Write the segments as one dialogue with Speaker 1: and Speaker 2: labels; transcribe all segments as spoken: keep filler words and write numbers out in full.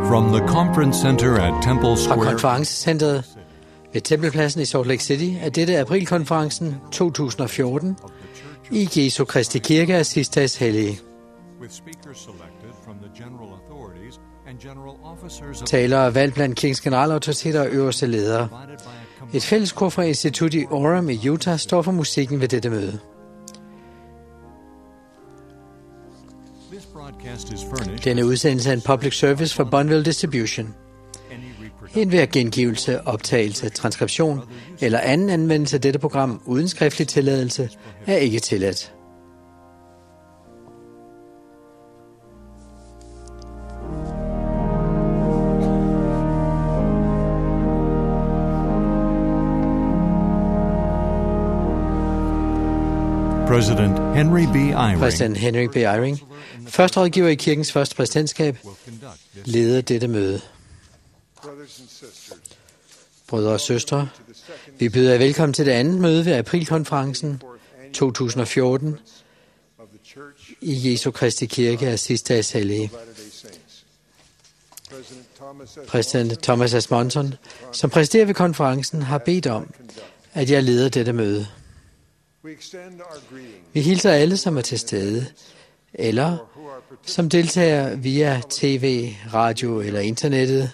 Speaker 1: From the conference center at Temple
Speaker 2: Fra
Speaker 1: Square.
Speaker 2: konferencecentret ved Tempelpladsen i Salt Lake City er dette aprilkonferencen to tusind og fjorten i Jesu Kristi Kirke af Sidste Hellige. Talere valgt blandt kirkens generalautoriteter og øverste ledere. Et fælleskor fra institut i Orem i Utah står for musikken ved dette møde. Denne udsendelse er en public service for Bonneville Distribution. Enhver gengivelse, optagelse, transkription eller anden anvendelse af dette program uden skriftlig tilladelse er ikke tilladt.
Speaker 1: President Henry B. Eyring,
Speaker 2: Præsident Henry B. Eyring, første rådgiver i kirkens første præsidentskab, leder dette møde. Brødre og søstre, vi byder jer velkommen til det andet møde ved aprilkonferencen to tusind og fjorten i Jesu Kristi Kirke af Sidste Hellige. Præsident Thomas S. Monson, som præsiderer ved konferencen, har bedt om, at jeg leder dette møde. Vi hilser alle, som er til stede, eller som deltager via tv, radio eller internettet,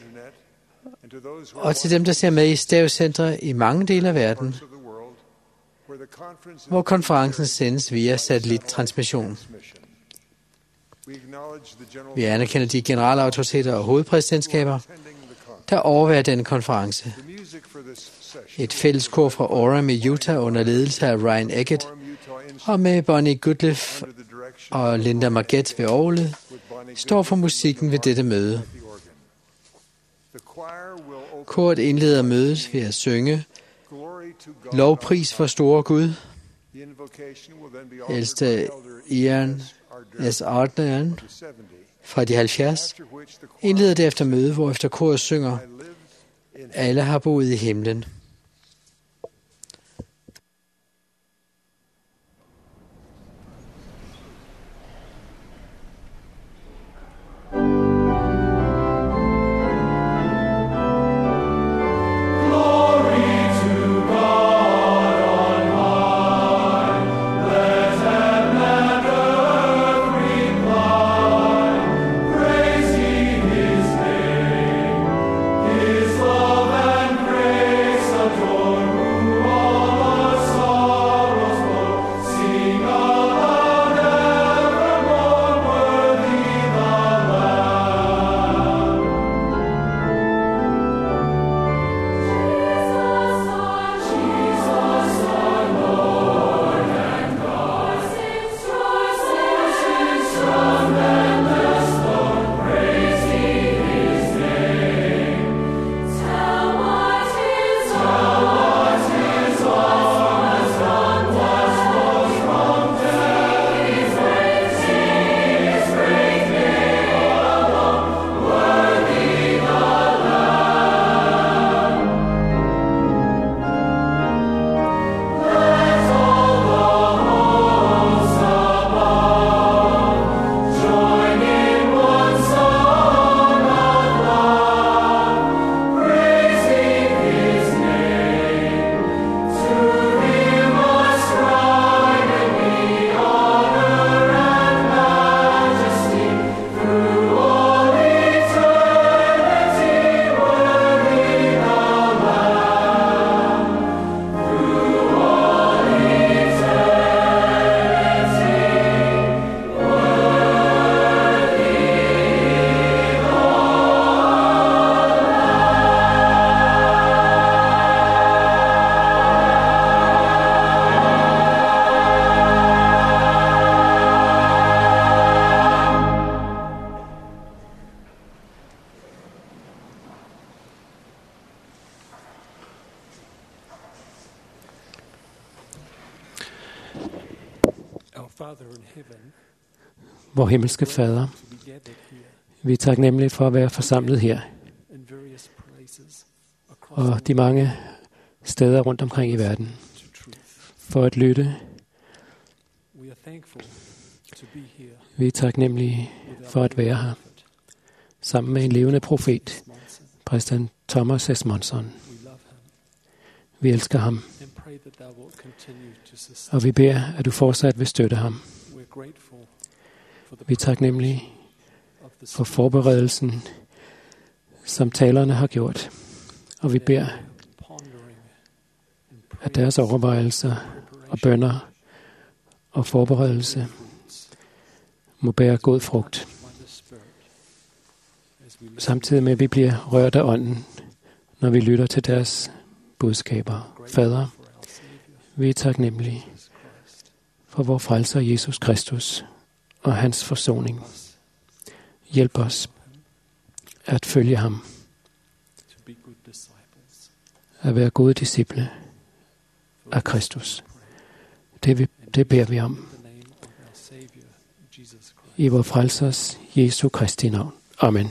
Speaker 2: og til dem, der ser med i stavcentre i mange dele af verden, hvor konferencen sendes via satellittransmission. Vi anerkender de generalautoriteter og hovedpræsidentskaber, der overværer denne konference. Et fælleskor fra Orem i Utah under ledelse af Ryan Eggett og med Bonnie Goodliff og Linda Margett ved orgelet står for musikken ved dette møde. Koret indleder mødet ved at synge Lovpris for store Gud. Ældste Ian S. Ardnern fra de halvfjerds indleder derefter mødet, hvorefter koret synger Alle har boet i himlen.
Speaker 3: Vor himmelske Fader, vi er taknemmelige for at være forsamlet her, og de mange steder rundt omkring i verden, for at lytte. Vi er taknemmelige for at være her, sammen med en levende profet, præsident Thomas Esmonson. Vi elsker ham, og vi beder, at du fortsat vil støtte ham. Vi er taknemmelige for forberedelsen, som talerne har gjort, og vi beder, at deres overvejelser og bønner og forberedelse må bære god frugt, samtidig med, at vi bliver rørt af ånden, når vi lytter til deres budskaber. Fader, vi er taknemmelige for vor frelser Jesus Kristus og hans forsoning. Hjælp os at følge ham, at være gode disciple af Kristus. Det, vi, det beder vi om i vor frelsers Jesu Kristi navn. Amen.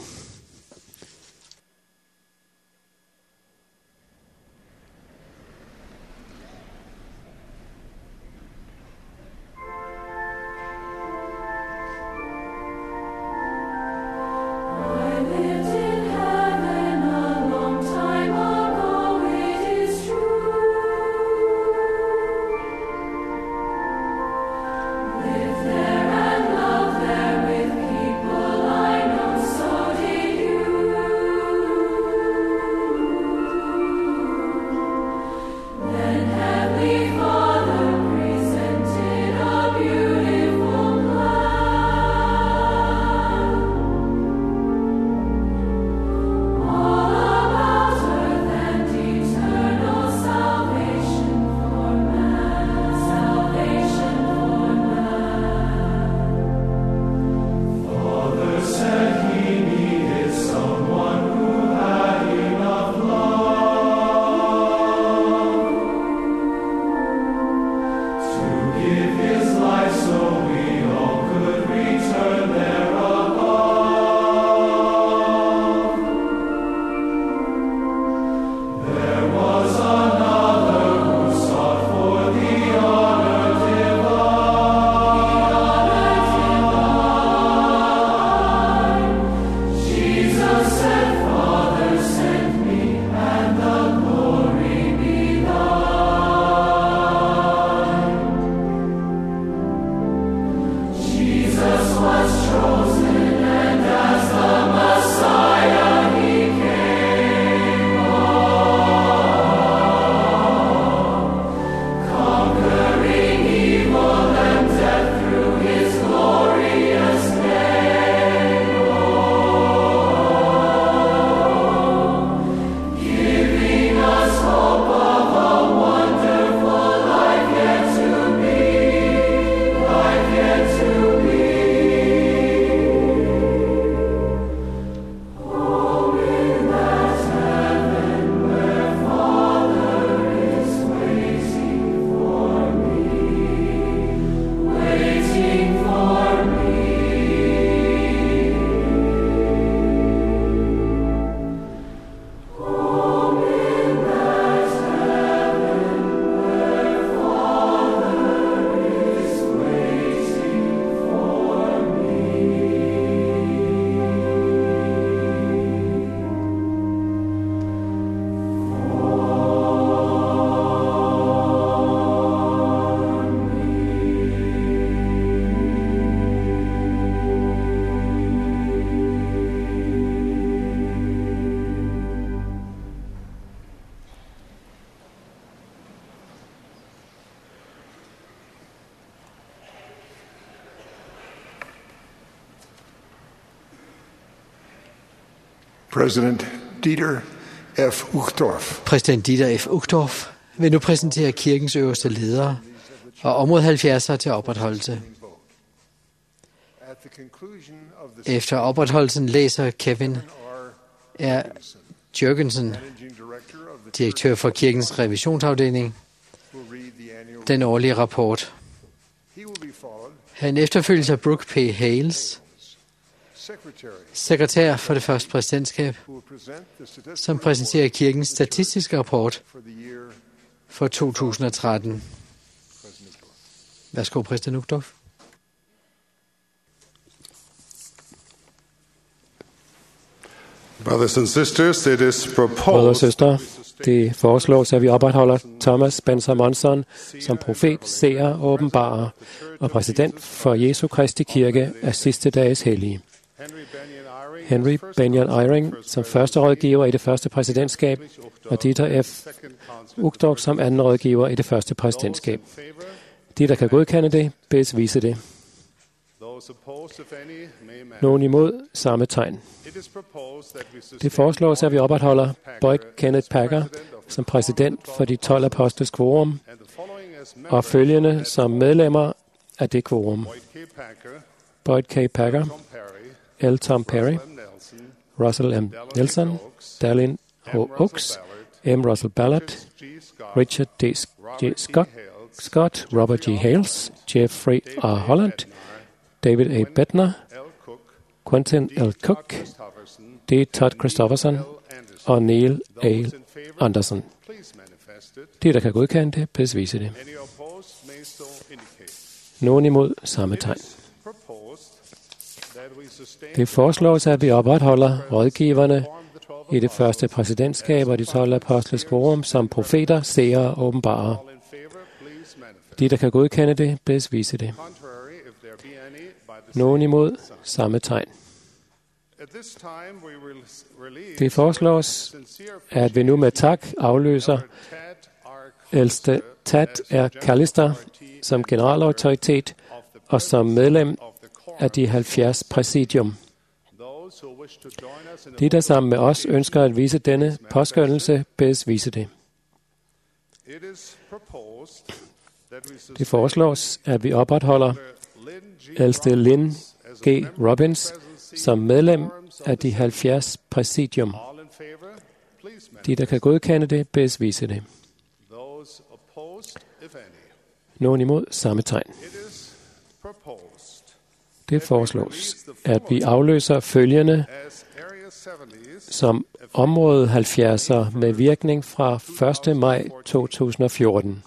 Speaker 4: President Dieter F. Uchtdorf.
Speaker 2: Præsident Dieter F. Uchtdorf vil nu præsentere kirkens øverste ledere og område halvfjerdser til opretholdelse. Efter opretholdelsen læser Kevin R. Jørgensen, direktør for kirkens revisionsafdeling, den årlige rapport. Han efterfølges af Brooke P. Hales, sekretær for det første præsidentskab, som præsenterer kirkens statistiske rapport for to tusind og tretten. Værsgo, præsident Uchtdorf.
Speaker 5: Brothers and sisters, it is
Speaker 3: Brødre og
Speaker 5: proposed
Speaker 3: søstre, det foreslås, at vi opretholder Thomas Spencer Monson som profet, seer, åbenbarer og præsident for Jesu Kristi Kirke af sidste dages hellige. Henry Benyon Eyring som første rådgiver i det første præsidentskab, og Dieter F. Uchtdorf som anden rådgiver i det første præsidentskab. De, der kan godkende det, bedes vise det. Nogen imod, samme tegn. Det foreslås, at vi opretholder Boyd Kenneth Packer som præsident for de tolv apostles quorum, og følgende som medlemmer af det quorum: Boyd K. Packer, L. Tom Perry, Russell M. Nelson, Dallin H. Oaks, M. Russell Ballard, Richard D. J. Scott, Scott, Robert G. Hales, Jeffrey R. Holland, David A. Bettner, Quentin L. Cook, D. Todd Christofferson og Neil A. Anderson. De, der kan godkende det, bedes vise det. Nogen imod, samme tegn. Det foreslås, at vi opretholder rådgiverne i det første præsidentskab og de tolv apostles quorum som profeter, seere og åbenbarer. De, der kan godkende det, bedes vise det. Nogen imod, samme tegn. Det foreslås, at vi nu med tak afløser ældste Tad R. Callister som generalautoritet og som medlem af de halvfjerds præsidium. De, der sammen med os ønsker at vise denne påskønnelse, bedes vise det. Det foreslås, at vi opretholder ældste Lynn G. Robbins som medlem af de halvfjerds præsidium. De, der kan godkende det, bedes vise det. Nogen imod, samme tegn. Det foreslås, at vi afløser følgende som område halvfjerdser med virkning fra første maj to tusind og fjorten.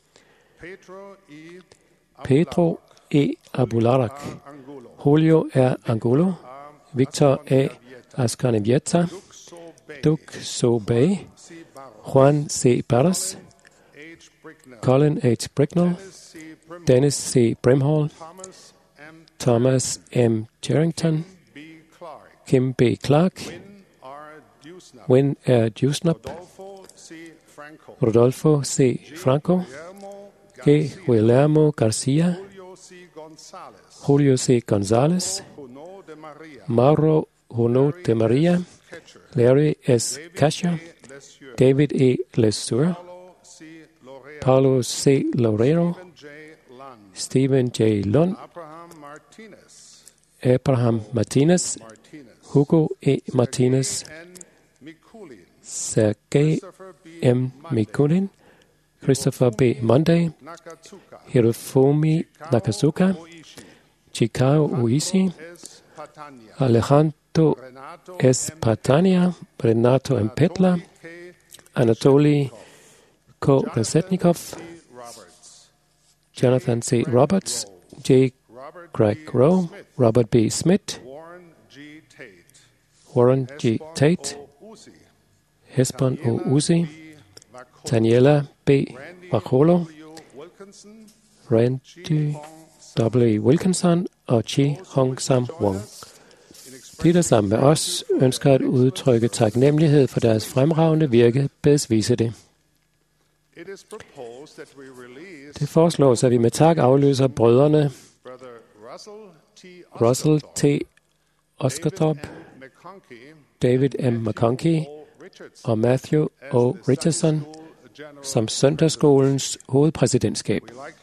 Speaker 3: Pedro E. Abularak, Julio R. Angulo, Victor A. Ascanavieja, Duke Sobey, Juan C. Barras, Colin H. Bricknell, Dennis C. Brimhall, Thomas M. Jerrington, Kim B. Clark, Win R. Dusnap, Rodolfo C. Franco, G. Guillermo Garcia, Julio C. Gonzalez, Mauro Huno de Maria, Larry S. Cascio, David E. Lesur, Paulo C. Lorero, Stephen J. Lund, Abraham Martinez, Hugo E. Martinez, Sergei M. Mikulin, Christopher B. Monday, Hirofumi Nakazuka, Chikao Uisi, Alejandro S. Patania, Renato M. Petla, Anatoly K. Resetnikov, Jonathan C. Roberts, J. Greg Rowe, Robert B. Smith, Warren G. Tate, Hesbon O. Uzi, Daniela B. Vacolo, Randy W. Wilkinson og Chi Hong Sam Wong. De, der sammen med os ønsker at udtrykke taknemmelighed for deres fremragende virke, bedes vise det. Det foreslås, at vi med tak afløser brødrene Russell T. Oskartorp, David M. McConkie og Matthew O. Richardson som søndagsskolens hovedpræsidentskab.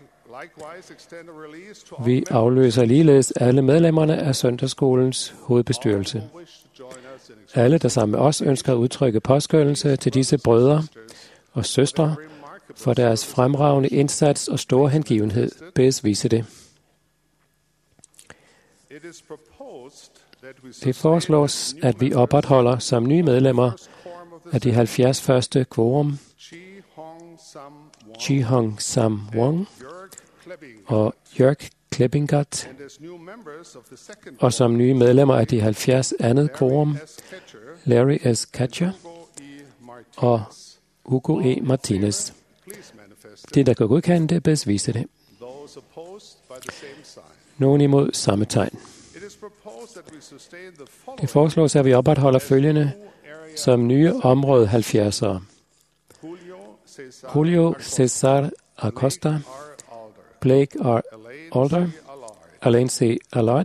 Speaker 3: Vi afløser ligeledes alle medlemmerne af søndagsskolens hovedbestyrelse. Alle, der sammen med os ønsker at udtrykke påskønnelse til disse brødre og søstre for deres fremragende indsats og store hengivenhed, bedes vise det. Det foreslås, at vi opretholder som nye medlemmer af de halvfjerds første quorum Chi Hong Sam Wong og Jørg Kleppingat, og som nye medlemmer af de halvfjerds andet quorum, Larry S. Katcher og Hugo E. Martinez. De, der kan godkende det, bedes vise det. Nogen imod samme tegn. Det foreslås, at vi opretholder følgende som nye område halvfjerdsere. Julio Cesar Acosta, Blake R. Alder, Alain C. Allard,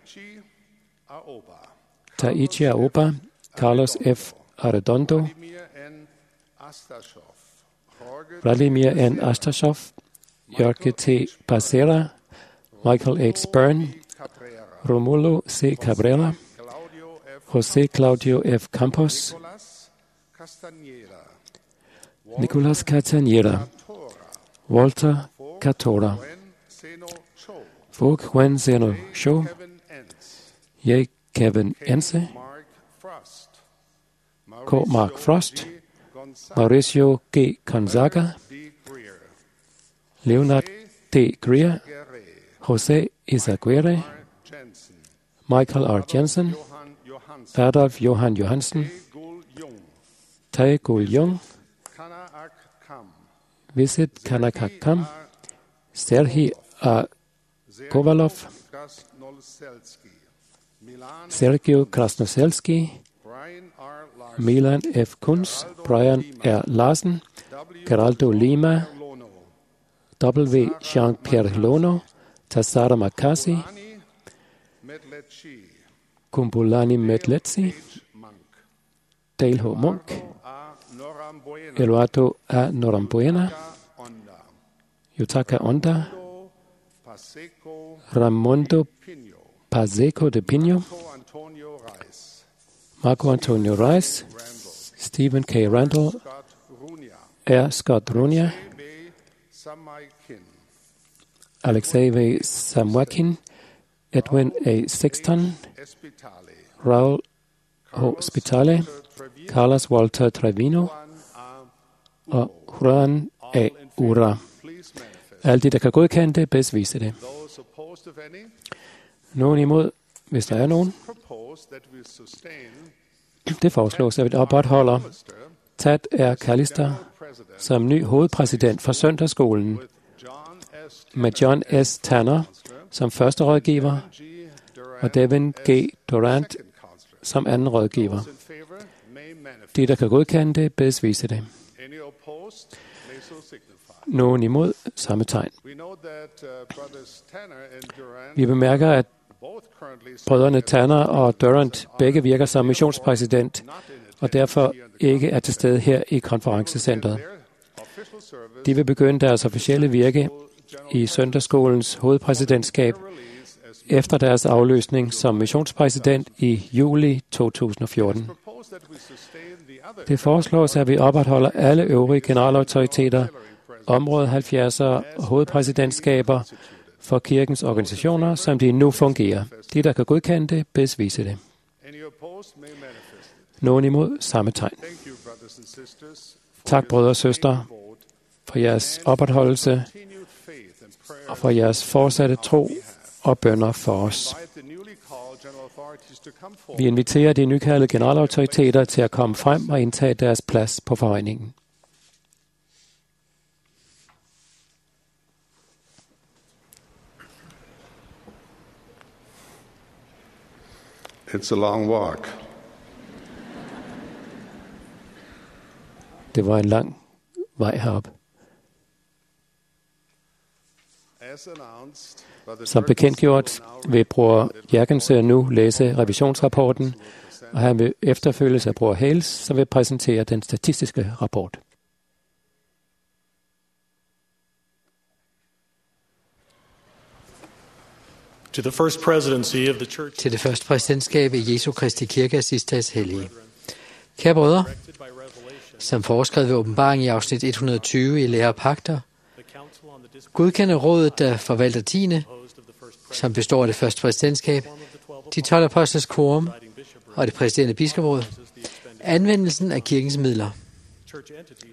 Speaker 3: Taichi Aoba, Carlos F. Arredondo, Vladimir N. Astashov, Jorge T. Pacera, Michael H. Byrne, Romulo C. Cabrera, José Claudio F. Campos, Nicolas Castañeda, Walter Catora, Fogh Juan Zeno Cho, J. Kevin Ense, K. Mark Frost, Mauricio G. Gonzaga, Leonard D. Greer, José Izaguirre, Michael R. Jensen, Adolf Johan Johansen, Tae Gul Jung, Visit Kanakakam, Serhii A. Kovalov, Sergio Krasnoselski, Milan F. Kunz, Brian R. Larsen, Geraldo Lima, W. Jean-Pierre Lono, Tassara Makasi, Kumbulani Medletsi, Dale H. Munk, Eduardo A. Norambuena, Yutaka Onda, Ramondo Paseco de Pino, Marco Antonio Reis, Stephen K. Randall, R. Scott Runia, Alexei V. Samwakin, Edwin A. Sexton, Raul H. Spitale, Carlos Walter Trevino og Juan A. Ura. Alle de, der kan godkende det, bedst vise det. Nogen imod, hvis der er nogen. Det foreslås, at vi opretholder Tad R. Callister som ny hovedpræsident for Søndagsskolen, med John S. Tanner som første rådgiver og Devin G. Durant som anden rådgiver. De, der kan godkende det, bedes vise det. Nogen imod, samme tegn. Vi bemærker, at brødrene Tanner og Durant begge virker som missionspræsident, og derfor ikke er til stede her i konferencecentret. De vil begynde deres officielle virke i Søndagsskolens hovedpræsidentskab efter deres afløsning som missionspræsident i juli to tusind og fjorten. Det foreslås, at vi opretholder alle øvrige generalautoriteter, område halvfjerdsere og hovedpræsidentskaber for kirkens organisationer, som de nu fungerer. De, der kan godkende det, bedes vise det. Nogen imod, samme tegn. Tak, brødre og søstre, for jeres opretholdelse og for jeres fortsatte tro og bønner for os. Vi inviterer de nykaldede generalautoriteter til at komme frem og indtage deres plads på forhøjningen.
Speaker 5: It's a long walk.
Speaker 3: Det var en lang vej herop. Som bekendtgjort vil bror Jergensen nu læse revisionsrapporten, og han vil efterfølges af bror Hales, som vil præsentere den statistiske rapport.
Speaker 2: To the first presidency of the church. Til det første præsidentskab i Jesu Kristi Kirke af Sidstads Hellige. Kære brødre, som foreskrevet ved åbenbaring i afsnit et hundrede og tyve i Lære og Pagter, godkender rådet, der forvalter tiende, som består af det første præsidentskab, de tolv apostles quorum og det præsiderende biskopråd, anvendelsen af kirkens midler.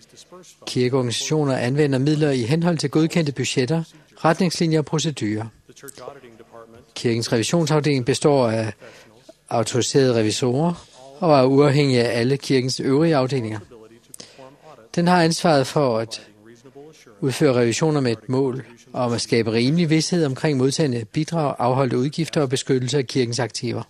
Speaker 2: Kirkeorganisationer anvender midler i henhold til godkendte budgetter, retningslinjer og procedurer. Kirkens revisionsafdeling består af autoriserede revisorer og er uafhængig af alle kirkens øvrige afdelinger. Den har ansvaret for at udføre revisioner med et mål om at skabe rimelig vished omkring modtagende bidrag, afholdte udgifter og beskyttelse af kirkens aktiver.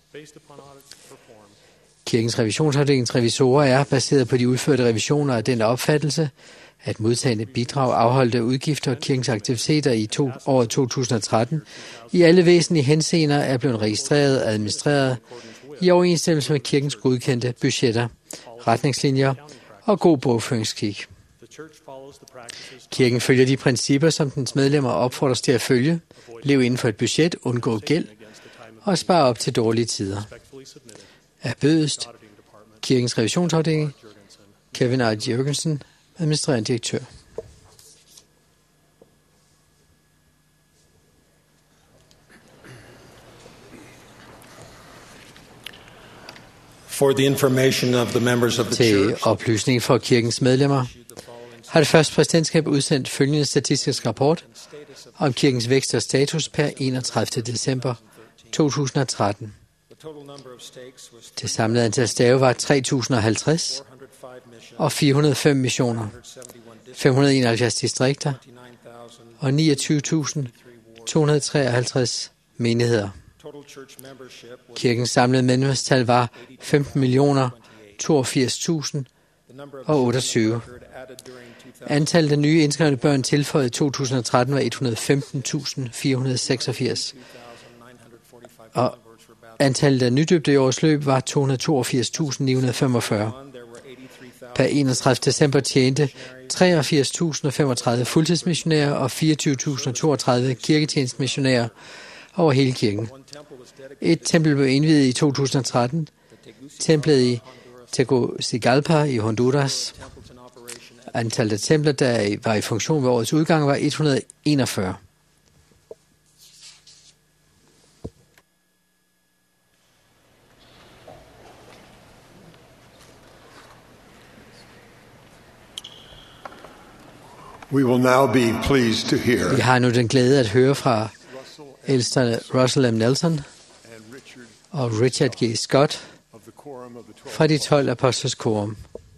Speaker 2: Kirkens revisionsafdelings revisorer er baseret på de udførte revisioner af den opfattelse, at modtagende bidrag, afholdte udgifter og kirkens aktiviteter i to, året to tusind og tretten i alle væsentlige henseender er blevet registreret og administreret i overensstemmelse med kirkens godkendte budgetter, retningslinjer og god bogføringskik. Kirken følger de principper, som dens medlemmer opfordres til at følge, leve inden for et budget, undgå gæld og spare op til dårlige tider. Er bødest, Kirkens revisionsafdeling, Kevin R. Jørgensen, administrerende direktør.
Speaker 6: For the information of the members of the
Speaker 2: Til
Speaker 6: church,
Speaker 2: oplysning for kirkens medlemmer har det første præsidentskab udsendt følgende statistisk rapport om kirkens vækst og status per enogtredivte december to tusind og tretten. Det samlede antal stave var tre tusind og halvtreds og fire hundrede og fem missioner, fem hundrede og enoghalvfjerds distrikter og niogtyve tusind to hundrede og treoghalvtreds menigheder. Kirkens samlede medlemstal var femten millioner toogfirs tusind og otteogtyve. Antallet af nye indskrevne børn tilføjet i to tusind og tretten var et hundrede og femten tusind fire hundrede og seksogfirs. Og antallet af nydøbte i årets løb var to hundrede og toogfirs tusind ni hundrede og femogfyrre. Per enogtredivte december tjente treogfirs tusind og femogtredive fuldtidsmissionærer og fireogtyve tusind og toogtredive kirketjenestmissionærer over hele kirken. Et tempel blev indviet i to tusind og tretten, templet i Tegucigalpa i Honduras. Antallet af templer, der var i funktion ved årets udgang, var et hundrede og enogfyrre.
Speaker 4: We will now be pleased to hear
Speaker 2: Vi har nu den glæde at høre fra ældsterne Russell M. Nelson og Richard G. Scott fra de tolv apostles korum.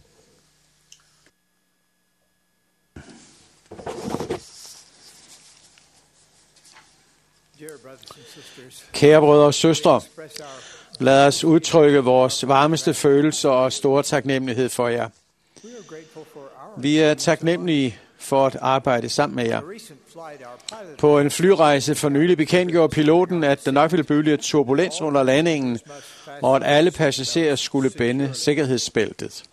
Speaker 7: Kære brødre og søstre, lad os udtrykke vores varmeste følelser og store taknemmelighed for jer. Vi er taknemmelige for at arbejde sammen med jer. På en flyrejse for nylig bekendtgjorde piloten, at der nok ville blive turbulens under landingen, og at alle passagerer skulle binde sikkerhedsbæltet.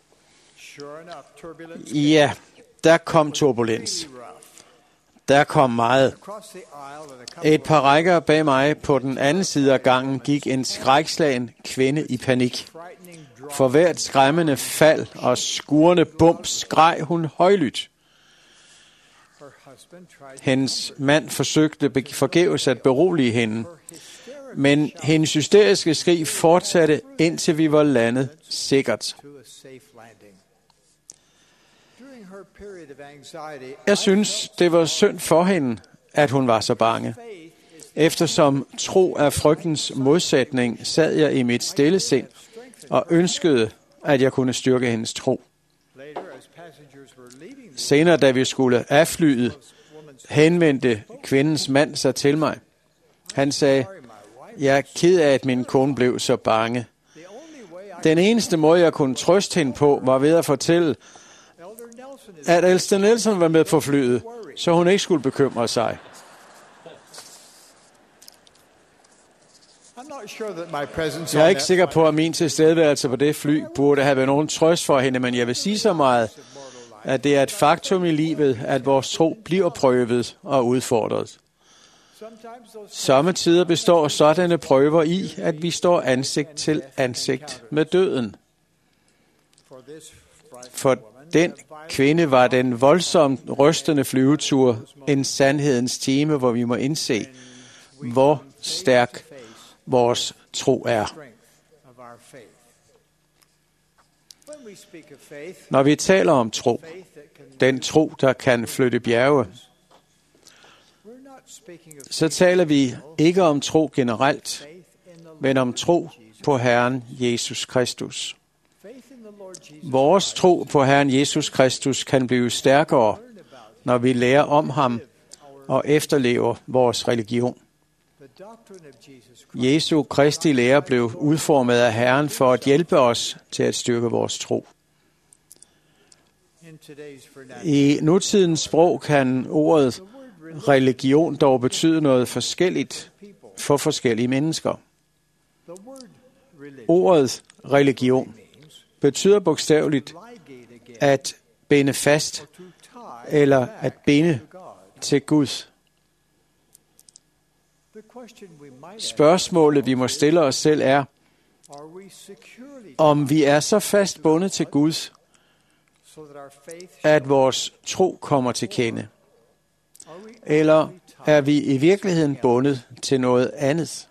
Speaker 7: Ja, der kom turbulens. Der kom meget. Et par rækker bag mig på den anden side af gangen gik en skrækslagen kvinde i panik. For hvert skræmmende fald og skurende bump skreg hun højlydt. Hendes mand forsøgte forgæves at berolige hende, men hendes hysteriske skrig fortsatte, indtil vi var landet sikkert. Jeg synes, det var synd for hende, at hun var så bange. Eftersom tro er frygtens modsætning, sad jeg i mit stille sind og ønskede, at jeg kunne styrke hendes tro. Senere, da vi skulle af flyet, henvendte kvindens mand sig til mig. Han sagde, jeg er ked af, at min kone blev så bange. Den eneste måde, jeg kunne trøste hende på, var ved at fortælle, at ældste Nelson var med på flyet, så hun ikke skulle bekymre sig. Jeg er ikke sikker på, at min tilstedeværelse på det fly burde have været nogen trøst for hende, men jeg vil sige så meget, at det er et faktum i livet, at vores tro bliver prøvet og udfordret. Sommetider består sådanne prøver i, at vi står ansigt til ansigt med døden. For den kvinde var den voldsomt rystende flyvetur en sandhedens time, hvor vi må indse, hvor stærk vores tro er. Når vi taler om tro, den tro, der kan flytte bjerge, så taler vi ikke om tro generelt, men om tro på Herren Jesus Kristus. Vores tro på Herren Jesus Kristus kan blive stærkere, når vi lærer om ham og efterlever vores religion. Jesu Kristi lære blev udformet af Herren for at hjælpe os til at styrke vores tro. I nutidens sprog kan ordet religion dog betyde noget forskelligt for forskellige mennesker. Ordet religion betyder bogstaveligt at binde fast eller at binde til Gud. Spørgsmålet, vi må stille os selv, er, om vi er så fast bundet til Gud, at vores tro kommer til kende. Eller er vi i virkeligheden bundet til noget andet?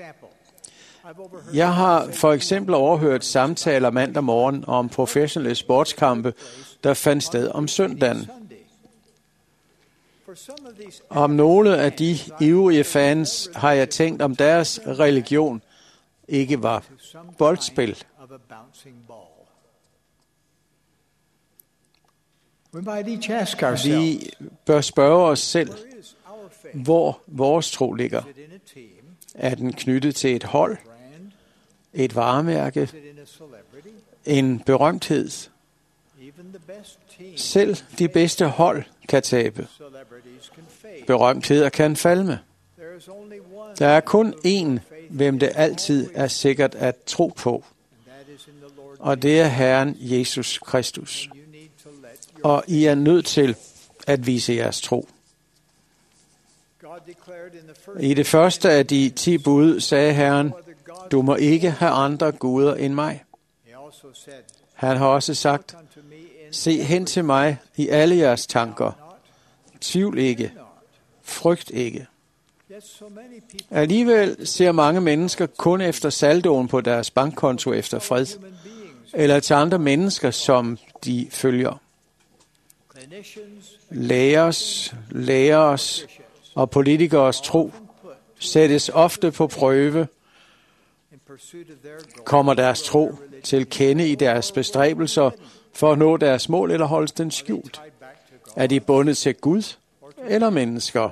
Speaker 7: Jeg har for eksempel overhørt samtaler mandag morgen om professionelle sportskampe, der fandt sted om søndagen. Om nogle af de ivrige fans har jeg tænkt, om deres religion ikke var boldspil. Vi bør spørge os selv, hvor vores tro ligger. Er den knyttet til et hold, et varemærke, en berømthed? Selv de bedste hold kan tabe. Berømtheder kan falme. Der er kun én, hvem det altid er sikkert at tro på, og det er Herren Jesus Kristus. Og I er nødt til at vise jeres tro. I det første af de ti bud sagde Herren, du må ikke have andre guder end mig. Han har også sagt, se hen til mig i alle jeres tanker. Tvivl ikke. Frygt ikke. Alligevel ser mange mennesker kun efter saldoen på deres bankkonto efter fred, eller til andre mennesker, som de følger. Lærers, lærers og politikers tro sættes ofte på prøve. Kommer deres tro til kende i deres bestræbelser for at nå deres mål, eller holdes den skjult? Er de bundet til Gud eller mennesker?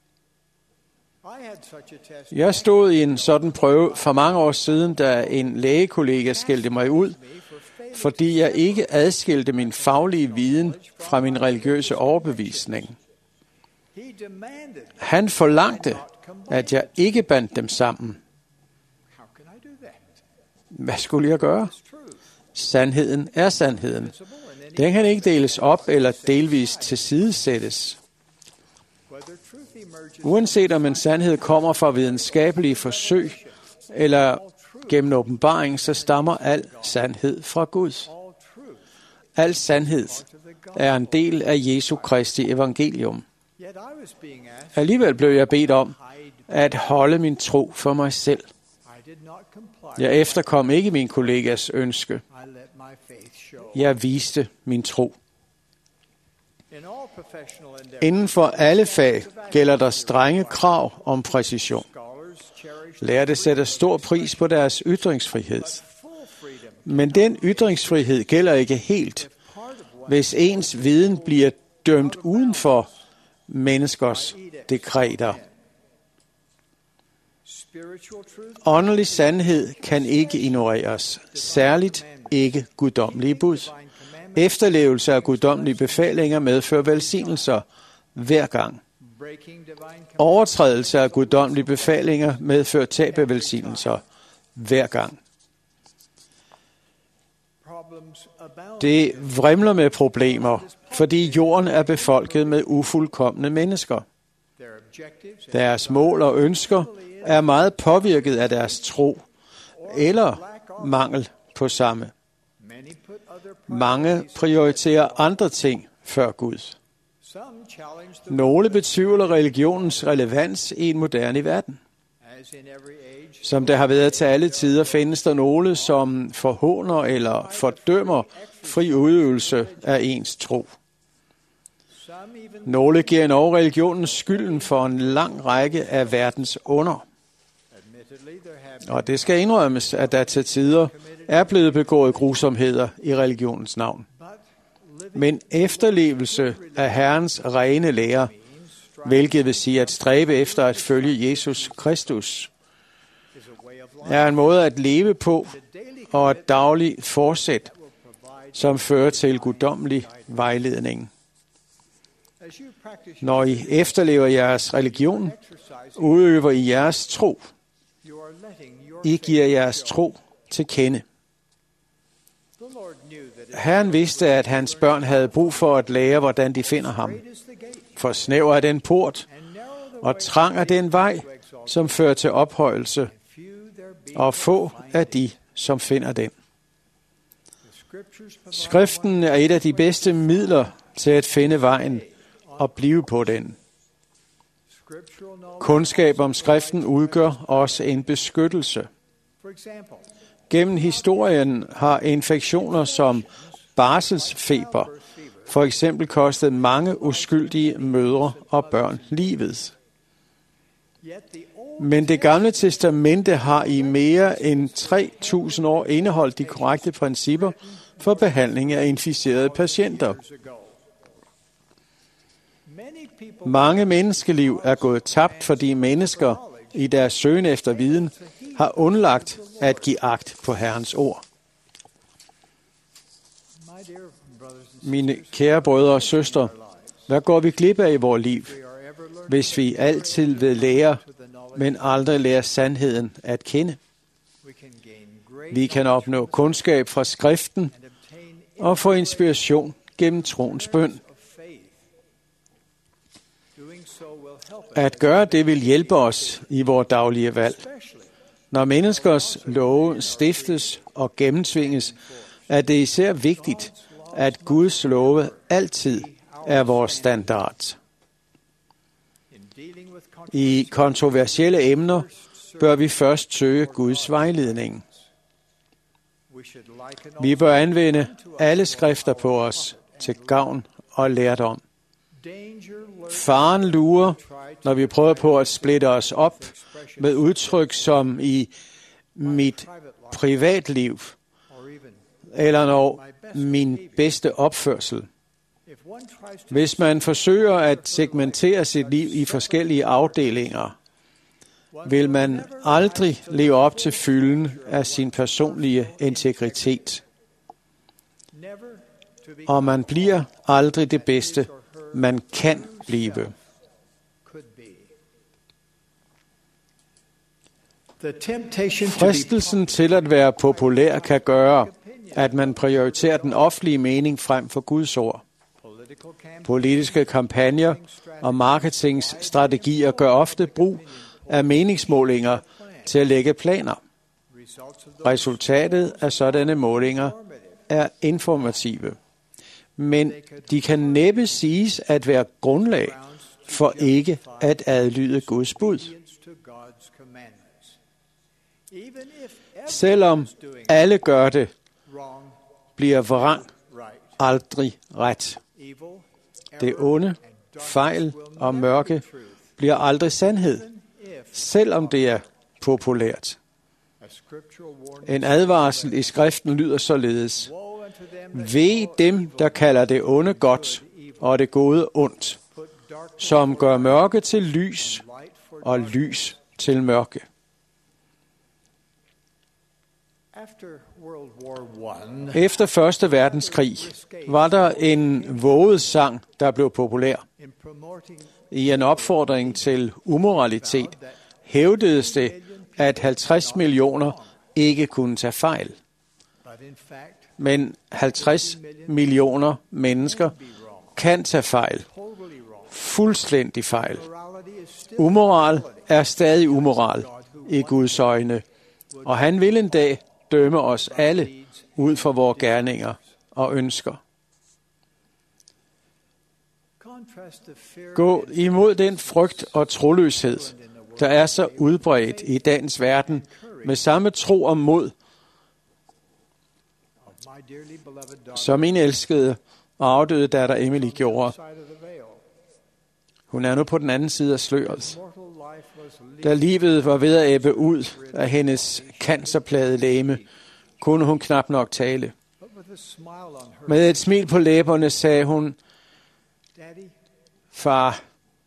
Speaker 7: Jeg stod i en sådan prøve for mange år siden, da en lægekollega skældte mig ud, fordi jeg ikke adskilte min faglige viden fra min religiøse overbevisning. Han forlangte, at jeg ikke bandt dem sammen. Hvad skulle jeg gøre? Sandheden er sandheden. Den kan ikke deles op eller delvist tilsidesættes. Uanset om en sandhed kommer fra videnskabelige forsøg eller gennem åbenbaring, så stammer al sandhed fra Gud. Al sandhed er en del af Jesu Kristi evangelium. Alligevel blev jeg bedt om at holde min tro for mig selv. Jeg efterkom ikke min kollegas ønske. Jeg viste min tro. Inden for alle fag gælder der strenge krav om præcision. Lærte sætter stor pris på deres ytringsfrihed. Men den ytringsfrihed gælder ikke helt, hvis ens viden bliver dømt uden for menneskers dekreter. Åndelig sandhed kan ikke ignoreres, særligt ikke guddommelige bud. Efterlevelse af guddommelige befalinger medfører velsignelser hver gang. Overtrædelse af guddommelige befalinger medfører tab af velsignelser hver gang. Det vrimler med problemer, fordi jorden er befolket med ufuldkomne mennesker. Deres mål og ønsker er meget påvirket af deres tro eller mangel på samme. Mange prioriterer andre ting før Gud. Nogle betvivler religionens relevans i en moderne verden. Som det har været til alle tider, findes der nogle, som forhåner eller fordømmer fri udøvelse af ens tro. Nogle giver endog religionen skylden for en lang række af verdens under. Og det skal indrømmes, at der til tider er blevet begået grusomheder i religionens navn. Men efterlevelse af Herrens rene lære, hvilket vil sige at stræbe efter at følge Jesus Kristus, er en måde at leve på og et dagligt forsæt, som fører til guddommelig vejledning. Når I efterlever jeres religion, udøver I jeres tro. I giver jeres tro til kende. Herren vidste, at hans børn havde brug for at lære, hvordan de finder ham. For snæver er den port, og trang er den vej, som fører til ophøjelse, og få er de, som finder den. Skriften er et af de bedste midler til at finde vejen og blive på den. Kundskab om skriften udgør også en beskyttelse. Gennem historien har infektioner som barselsfeber for eksempel kostet mange uskyldige mødre og børn livet. Men det gamle testamente har i mere end tre tusind år indeholdt de korrekte principper for behandling af inficerede patienter. Mange menneskeliv er gået tabt, fordi mennesker i deres søgen efter viden har undlagt at give agt på Herrens ord. Mine kære brødre og søstre, hvad går vi glip af i vores liv, hvis vi altid vil lære, men aldrig lærer sandheden at kende? Vi kan opnå kundskab fra skriften og få inspiration gennem troens bøn. At gøre det vil hjælpe os i vores daglige valg. Når menneskers love stiftes og gennemtvinges, er det især vigtigt, at Guds love altid er vores standard. I kontroversielle emner bør vi først søge Guds vejledning. Vi bør anvende alle skrifter på os til gavn og lærdom. Faren lurer, når vi prøver på at splitte os op med udtryk som i mit privatliv, eller når min bedste opførsel. Hvis man forsøger at segmentere sit liv i forskellige afdelinger, vil man aldrig leve op til fylden af sin personlige integritet. Og man bliver aldrig det bedste, man kan blive. Fristelsen til at være populær kan gøre, at man prioriterer den offentlige mening frem for Guds ord. Politiske kampagner og marketingstrategier gør ofte brug af meningsmålinger til at lægge planer. Resultatet af sådanne målinger er informative, men de kan næppe siges at være grundlag for ikke at adlyde Guds bud. Selvom alle gør det, bliver vrang aldrig ret. Det onde, fejl og mørke bliver aldrig sandhed, selvom det er populært. En advarsel i skriften lyder således: Ve dem, der kalder det onde godt og det gode ondt, som gør mørke til lys og lys til mørke. Efter første verdenskrig var der en våget sang, der blev populær. I en opfordring til umoralitet hævdedes det, at halvtreds millioner ikke kunne tage fejl. Men halvtreds millioner mennesker kan tage fejl. Fuldstændig fejl. Umoral er stadig umoral i Guds øjne, og han vil en dag dømme os alle ud fra vores gerninger og ønsker. Gå imod den frygt og troløshed, der er så udbredt i dagens verden, med samme tro og mod, som min elskede og afdøde datter Emily gjorde. Hun er nu på den anden side af sløret. Da livet var ved at æbbe ud af hendes cancerplagede legeme, kunne hun knap nok tale. Med et smil på læberne sagde hun, far,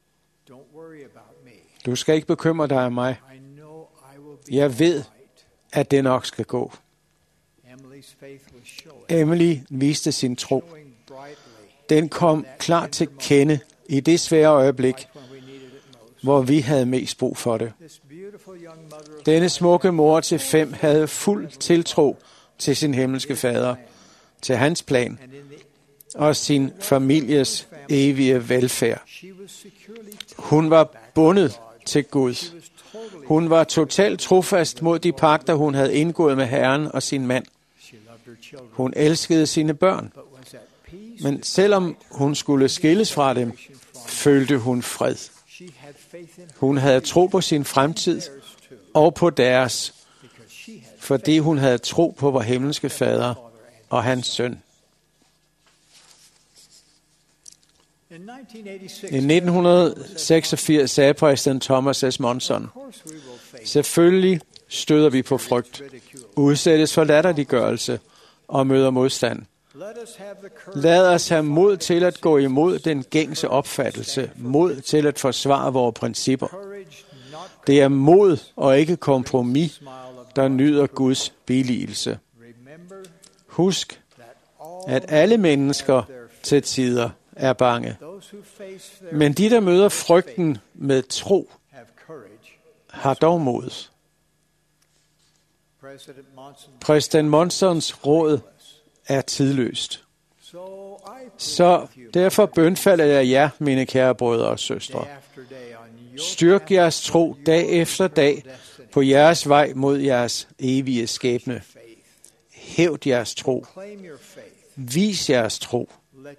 Speaker 7: du skal ikke bekymre dig om mig. Jeg ved, at det nok skal gå. Emily viste sin tro. Den kom klart til kende i det svære øjeblik, hvor vi havde mest brug for det. Denne smukke mor til fem havde fuld tiltro til sin himmelske fader, til hans plan og sin families evige velfærd. Hun var bundet til Gud. Hun var totalt trofast mod de pagter, hun havde indgået med Herren og sin mand. Hun elskede sine børn, men selvom hun skulle skilles fra dem, følte hun fred. Hun havde tro på sin fremtid og på deres, fordi hun havde tro på vor himmelske fader og hans søn. I nitten seksogfirs sagde præsident Thomas S. Monson, selvfølgelig støder vi på frygt, udsættes for latterliggørelse og møder modstand. Lad os have mod til at gå imod den gængse opfattelse, mod til at forsvare vores principper. Det er mod og ikke kompromis, der nyder Guds billigelse. Husk, at alle mennesker til tider er bange. Men de, der møder frygten med tro, har dog mod. Præsident Monsons råd er tidløst. Så derfor bønfalder jeg jer, mine kære brødre og søstre. Styrk jeres tro dag efter dag på jeres vej mod jeres evige skæbne. Hævd jeres tro. Vis jeres tro.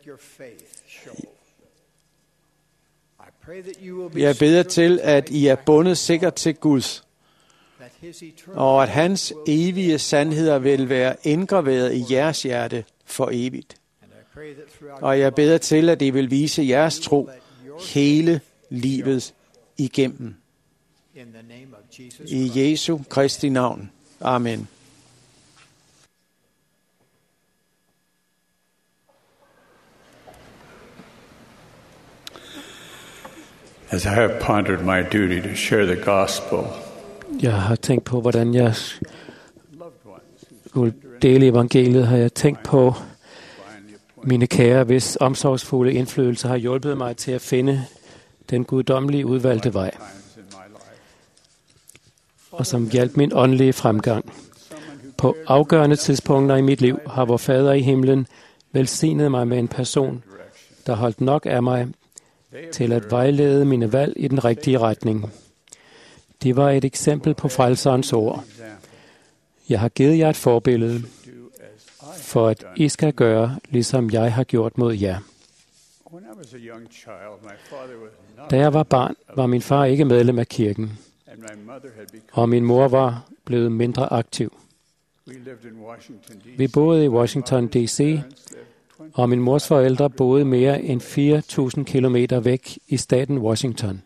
Speaker 7: Jeg beder til, at I er bundet sikkert til Gud, og at hans evige sandheder vil være indgraveret i jeres hjerte for evigt. Og jeg beder til, at I vil vise jeres tro hele livet igennem. I Jesu Kristi navn. Amen.
Speaker 8: As I have pondered my duty to share the gospel,
Speaker 3: Jeg har tænkt på, hvordan jeg skulle dele evangeliet, har jeg tænkt på mine kære, hvis omsorgsfulde indflydelse har hjulpet mig til at finde den guddommelige udvalgte vej, og som hjalp min åndelige fremgang. På afgørende tidspunkter i mit liv har vor Fader i himlen velsignet mig med en person, der holdt nok af mig til at vejlede mine valg i den rigtige retning. Det var et eksempel på frelserens ord. Jeg har givet jer et forbillede, for at I skal gøre, ligesom jeg har gjort mod jer. Da jeg var barn, var min far ikke medlem af kirken, og min mor var blevet mindre aktiv. Vi boede i Washington D C, og min mors forældre boede mere end fire tusind kilometer væk i staten Washington.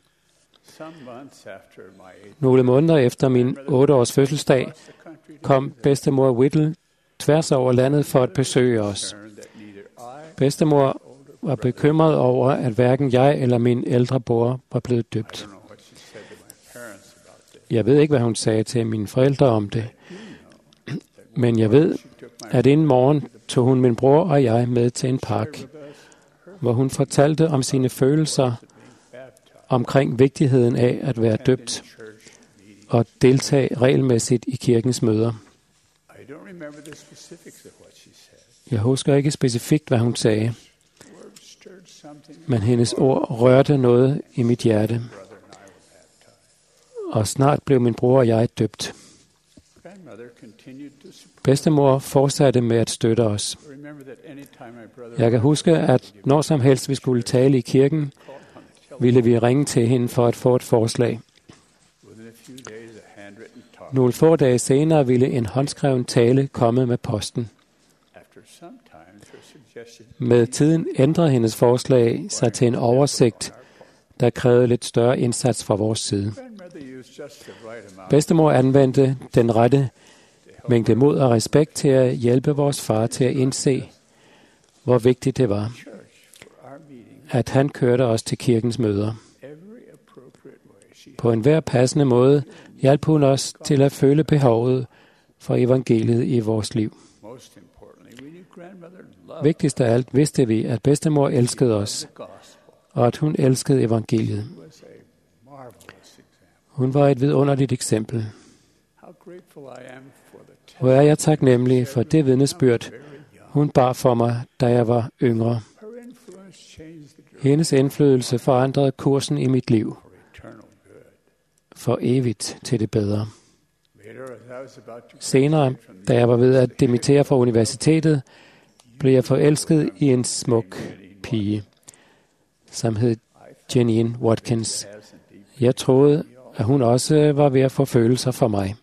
Speaker 3: Nogle måneder efter min otte års fødselsdag kom bedstemor Whittle tværs over landet for at besøge os. Bedstemor var bekymret over, at hverken jeg eller min ældre bror var blevet døbt. Jeg ved ikke, hvad hun sagde til mine forældre om det, men jeg ved, at inden morgen tog hun min bror og jeg med til en park, hvor hun fortalte om sine følelser omkring vigtigheden af at være døbt og deltage regelmæssigt i kirkens møder. Jeg husker ikke specifikt, hvad hun sagde, men hendes ord rørte noget i mit hjerte, og snart blev min bror og jeg døbt. Bedstemor fortsatte med at støtte os. Jeg kan huske, at når som helst vi skulle tale i kirken, ville vi ringe til hende for at få et forslag. Nogle få dage senere ville en håndskreven tale komme med posten. Med tiden ændrede hendes forslag sig til en oversigt der krævede lidt større indsats fra vores side. Bedstemor anvendte den rette mængde mod og respekt til at hjælpe vores far til at indse, hvor vigtigt det var, at han kørte os til kirkens møder. På enhver passende måde hjalp hun os til at føle behovet for evangeliet i vores liv. Vigtigst af alt vidste vi, at bedstemor elskede os, og at hun elskede evangeliet. Hun var et vidunderligt eksempel. Hvor er jeg taknemmelig for det vidnesbyrd, hun bar for mig, da jeg var yngre. Hendes indflydelse forandrede kursen i mit liv. For evigt til det bedre. Senere, da jeg var ved at dimittere fra universitetet, blev jeg forelsket i en smuk pige, som hed Janine Watkins. Jeg troede, at hun også var ved at få følelser for mig.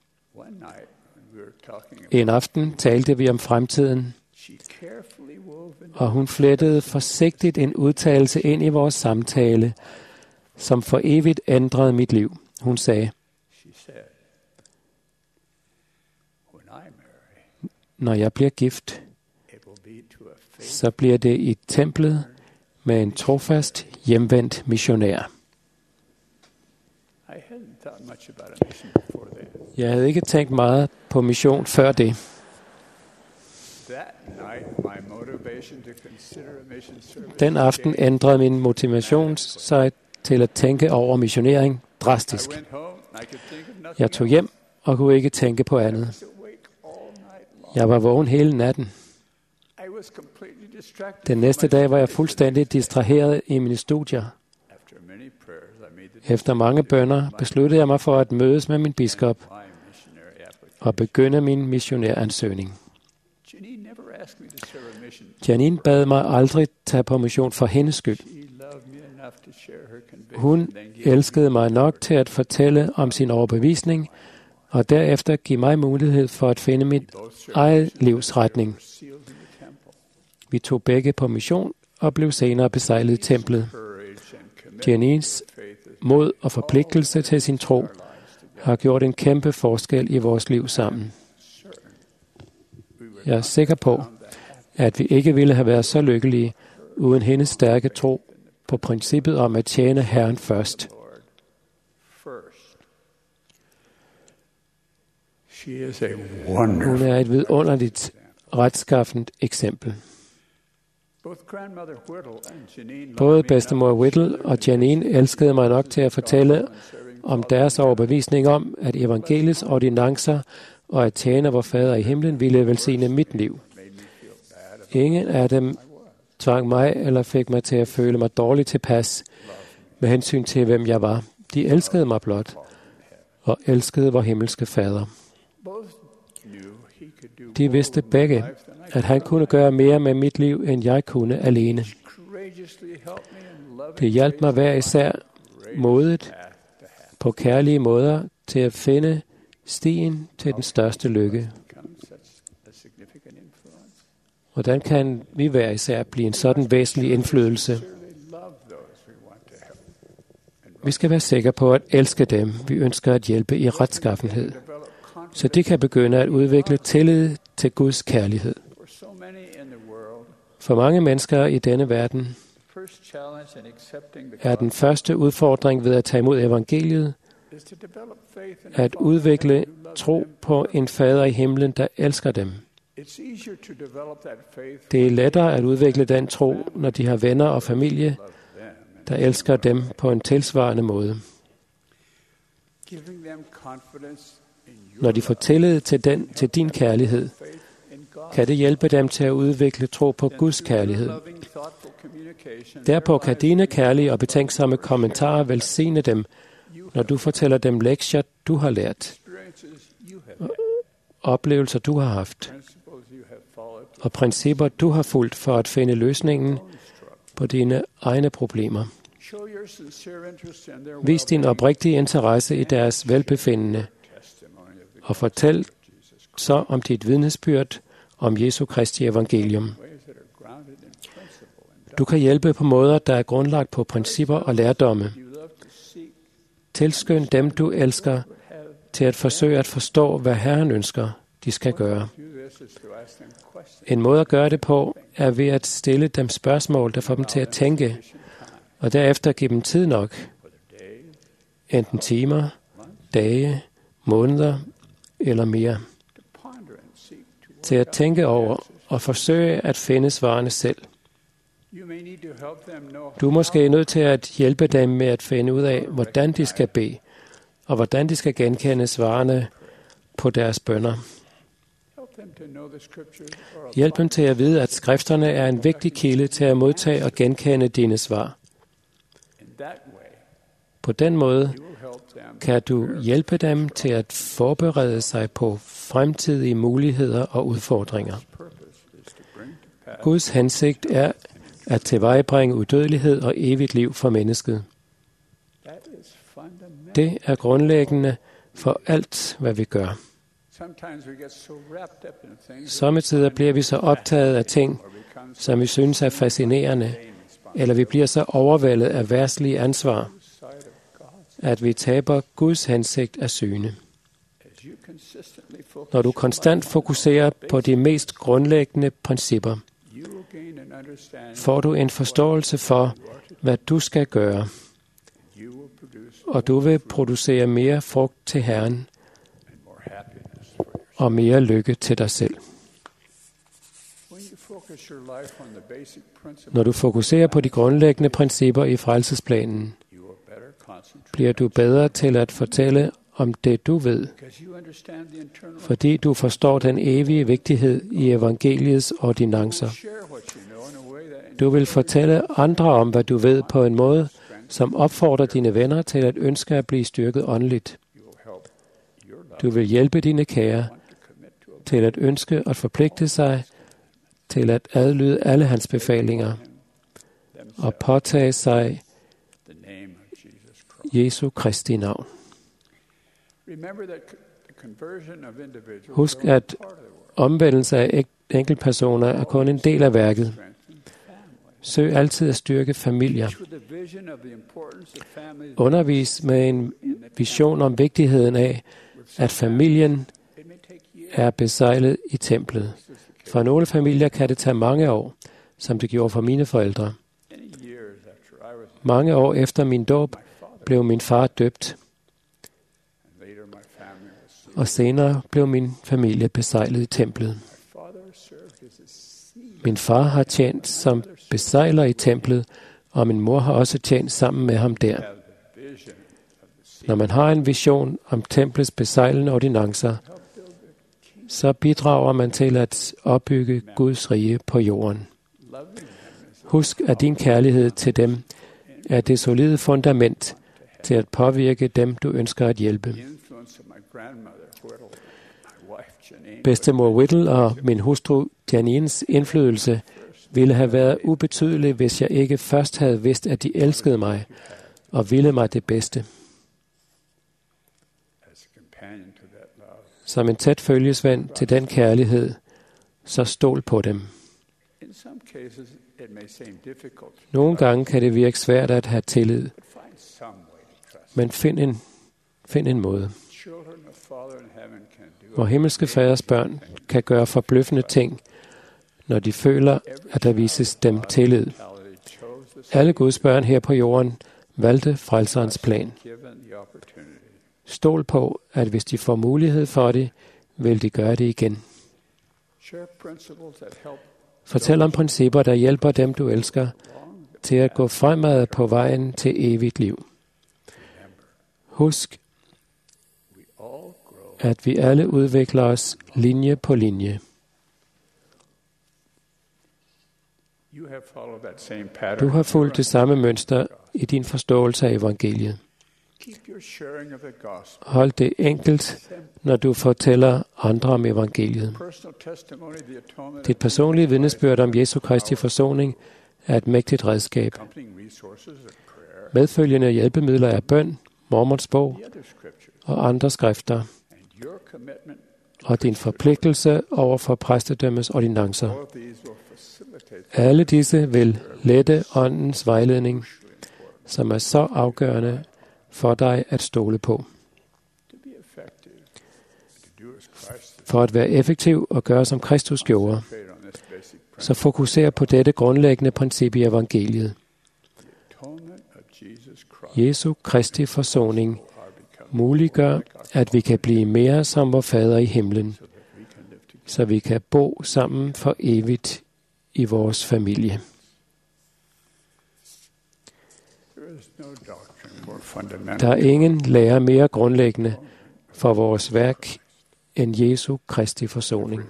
Speaker 3: En aften talte vi om fremtiden, og hun flettede forsigtigt en udtalelse ind i vores samtale, som for evigt ændrede mit liv. Hun sagde, når jeg bliver gift, så bliver det i templet med en trofast, hjemvendt missionær. Jeg havde ikke tænkt meget på mission før det. Den aften ændrede min motivation sig til at tænke over missionering drastisk. Jeg tog hjem og kunne ikke tænke på andet. Jeg var vågen hele natten. Den næste dag var jeg fuldstændig distraheret i mine studier. Efter mange bønner besluttede jeg mig for at mødes med min biskop og begynde min missionæransøgning. Janine bad mig aldrig tage på mission for hendes skyld. Hun elskede mig nok til at fortælle om sin overbevisning, og derefter give mig mulighed for at finde mit eget livsretning. Vi tog begge på mission og blev senere besejlet i templet. Janines mod og forpligtelse til sin tro har gjort en kæmpe forskel i vores liv sammen. Jeg er sikker på, at vi ikke ville have været så lykkelige uden hendes stærke tro på princippet om at tjene Herren først. Hun er et vidunderligt retskaffent eksempel. Både bedstemor Whittle og Janine elskede mig nok til at fortælle om deres overbevisning om, at evangeliets ordinancer og at tjene vor Fader i himlen ville velsigne mit liv. Ingen af dem tvang mig eller fik mig til at føle mig dårligt tilpas med hensyn til, hvem jeg var. De elskede mig blot og elskede vor himmelske Fader. De vidste begge, at han kunne gøre mere med mit liv, end jeg kunne alene. Det hjalp mig hver især modigt på kærlige måder til at finde stien til den største lykke. Hvordan kan vi hver især blive en sådan væsentlig indflydelse? Vi skal være sikre på at elske dem, vi ønsker at hjælpe i retskaffenhed, så de kan begynde at udvikle tillid til Guds kærlighed. For mange mennesker i denne verden er den første udfordring ved at tage imod evangeliet at udvikle tro på en Fader i himlen, der elsker dem. Det er lettere at udvikle den tro, når de har venner og familie, der elsker dem på en tilsvarende måde. Når de får tillid til, den, til din kærlighed, kan det hjælpe dem til at udvikle tro på Guds kærlighed. Derpå kan dine kærlige og betænksomme kommentarer velsigne dem, når du fortæller dem lektier, du har lært, oplevelser, du har haft, og principper, du har fulgt for at finde løsningen på dine egne problemer. Vis din oprigtige interesse i deres velbefindende, og fortæl så om dit vidnesbyrd om Jesu Kristi evangelium. Du kan hjælpe på måder, der er grundlagt på principper og lærdomme. Tilskynd dem, du elsker, til at forsøge at forstå, hvad Herren ønsker, de skal gøre. En måde at gøre det på, er ved at stille dem spørgsmål, der får dem til at tænke, og derefter give dem tid nok, enten timer, dage, måneder eller mere, til at tænke over og forsøge at finde svarene selv. Du er måske nødt til at hjælpe dem med at finde ud af, hvordan de skal bede, og hvordan de skal genkende svarene på deres bønner. Hjælp dem til at vide, at skrifterne er en vigtig kilde til at modtage og genkende dine svar. På den måde kan du hjælpe dem til at forberede sig på fremtidige muligheder og udfordringer. Guds hensigt er at tilvejebringe udødelighed og evigt liv for mennesket. Det er grundlæggende for alt, hvad vi gør. Sommetider bliver vi så optaget af ting, som vi synes er fascinerende, eller vi bliver så overvældet af verdslige ansvar, at vi taber Guds hensigt af syne. Når du konstant fokuserer på de mest grundlæggende principper, får du en forståelse for, hvad du skal gøre, og du vil producere mere frugt til Herren og mere lykke til dig selv. Når du fokuserer på de grundlæggende principper i frelsesplanen, bliver du bedre til at fortælle om det, du ved, fordi du forstår den evige vigtighed i evangeliets ordinancer. Du vil fortælle andre om, hvad du ved, på en måde, som opfordrer dine venner til at ønske at blive styrket åndeligt. Du vil hjælpe dine kære til at ønske at forpligte sig til at adlyde alle hans befalinger og påtage sig Jesu Kristi navn. Husk, at omvendelse af enkeltpersoner er kun en del af værket. Søg altid at styrke familier. Undervis med en vision om vigtigheden af, at familien er besejlet i templet. For nogle familier kan det tage mange år, som det gjorde for mine forældre. Mange år efter min dåb blev min far døbt, og senere blev min familie besejlet i templet. Min far har tjent som besejler i templet, og min mor har også tjent sammen med ham der. Når man har en vision om templets besejlende ordinancer, så bidrager man til at opbygge Guds rige på jorden. Husk, at din kærlighed til dem er det solide fundament til at påvirke dem, du ønsker at hjælpe. Bedstemor Whittle og min hustru Janines indflydelse ville have været ubetydelig, hvis jeg ikke først havde vidst, at de elskede mig og ville mig det bedste. Som en tæt følgesvend til den kærlighed, så stol på dem. Nogle gange kan det virke svært at have tillid, men find en, find en måde. Hvor himmelske faders børn kan gøre forbløffende ting, når de føler, at der vises dem tillid. Alle Guds børn her på jorden valgte frelserens plan. Stol på, at hvis de får mulighed for det, vil de gøre det igen. Fortæl om principper, der hjælper dem, du elsker, til at gå fremad på vejen til evigt liv. Husk, at vi alle udvikler os linje på linje. Du har fulgt det samme mønster i din forståelse af evangeliet. Hold det enkelt, når du fortæller andre om evangeliet. Dit personlige vidnesbyrd om Jesu Kristi forsoning er et mægtigt redskab. Medfølgende hjælpemidler er bøn, Mormons bog og andre skrifter, og din forpligtelse over for præstedømmets ordinancer. Alle disse vil lette åndens vejledning, som er så afgørende for dig at stole på. For at være effektiv og gøre som Kristus gjorde, så fokuser på dette grundlæggende princip i evangeliet. Jesu Kristi forsoning muliggør, at vi kan blive mere som vor Fader i himlen, så vi kan bo sammen for evigt i vores familie. Der er ingen lære mere grundlæggende for vores værk end Jesu Kristi forsoning.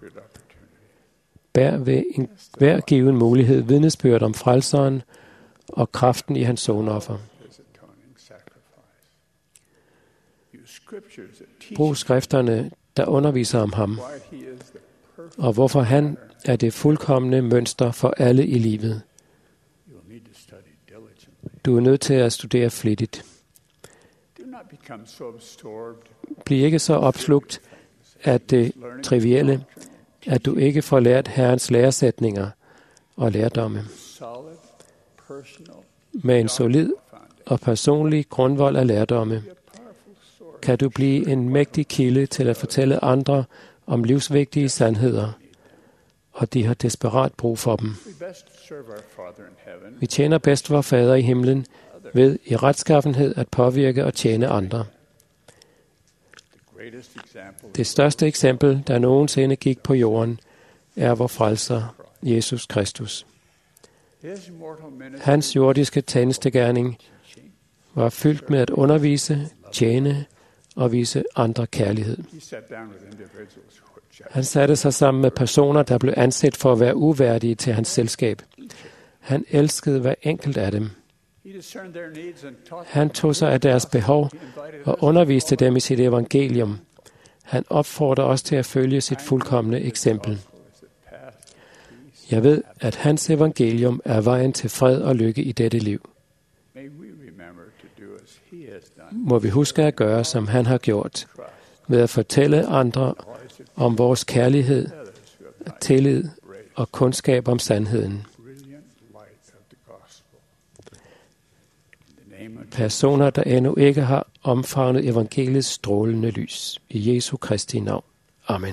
Speaker 3: Bær ved en hver given mulighed vidnesbyrd om frelseren og kraften i hans sonoffer. Brug skrifterne, der underviser om ham, og hvorfor han er det fuldkomne mønster for alle i livet. Du er nødt til at studere flittigt. Bliv ikke så opslugt af det trivielle, at du ikke får lært Herrens læresætninger og lærdomme. Med en solid og personlig grundvold af lærdomme, kan du blive en mægtig kilde til at fortælle andre om livsvigtige sandheder, og de har desperat brug for dem. Vi tjener bedst vor Fader i himlen ved i retskaffenhed at påvirke og tjene andre. Det største eksempel, der nogensinde gik på jorden, er vor frelser, Jesus Kristus. Hans jordiske tjenestegerning var fyldt med at undervise, tjene og vise andre kærlighed. Han satte sig sammen med personer, der blev anset for at være uværdige til hans selskab. Han elskede hver enkelt af dem. Han tog sig af deres behov og underviste dem i sit evangelium. Han opfordrer os til at følge sit fuldkomne eksempel. Jeg ved, at hans evangelium er vejen til fred og lykke i dette liv. Må vi huske at gøre, som han har gjort, ved at fortælle andre om vores kærlighed, tillid og kundskab om sandheden. Personer, der endnu ikke har omfavnet evangeliets strålende lys. I Jesu Kristi navn. Amen.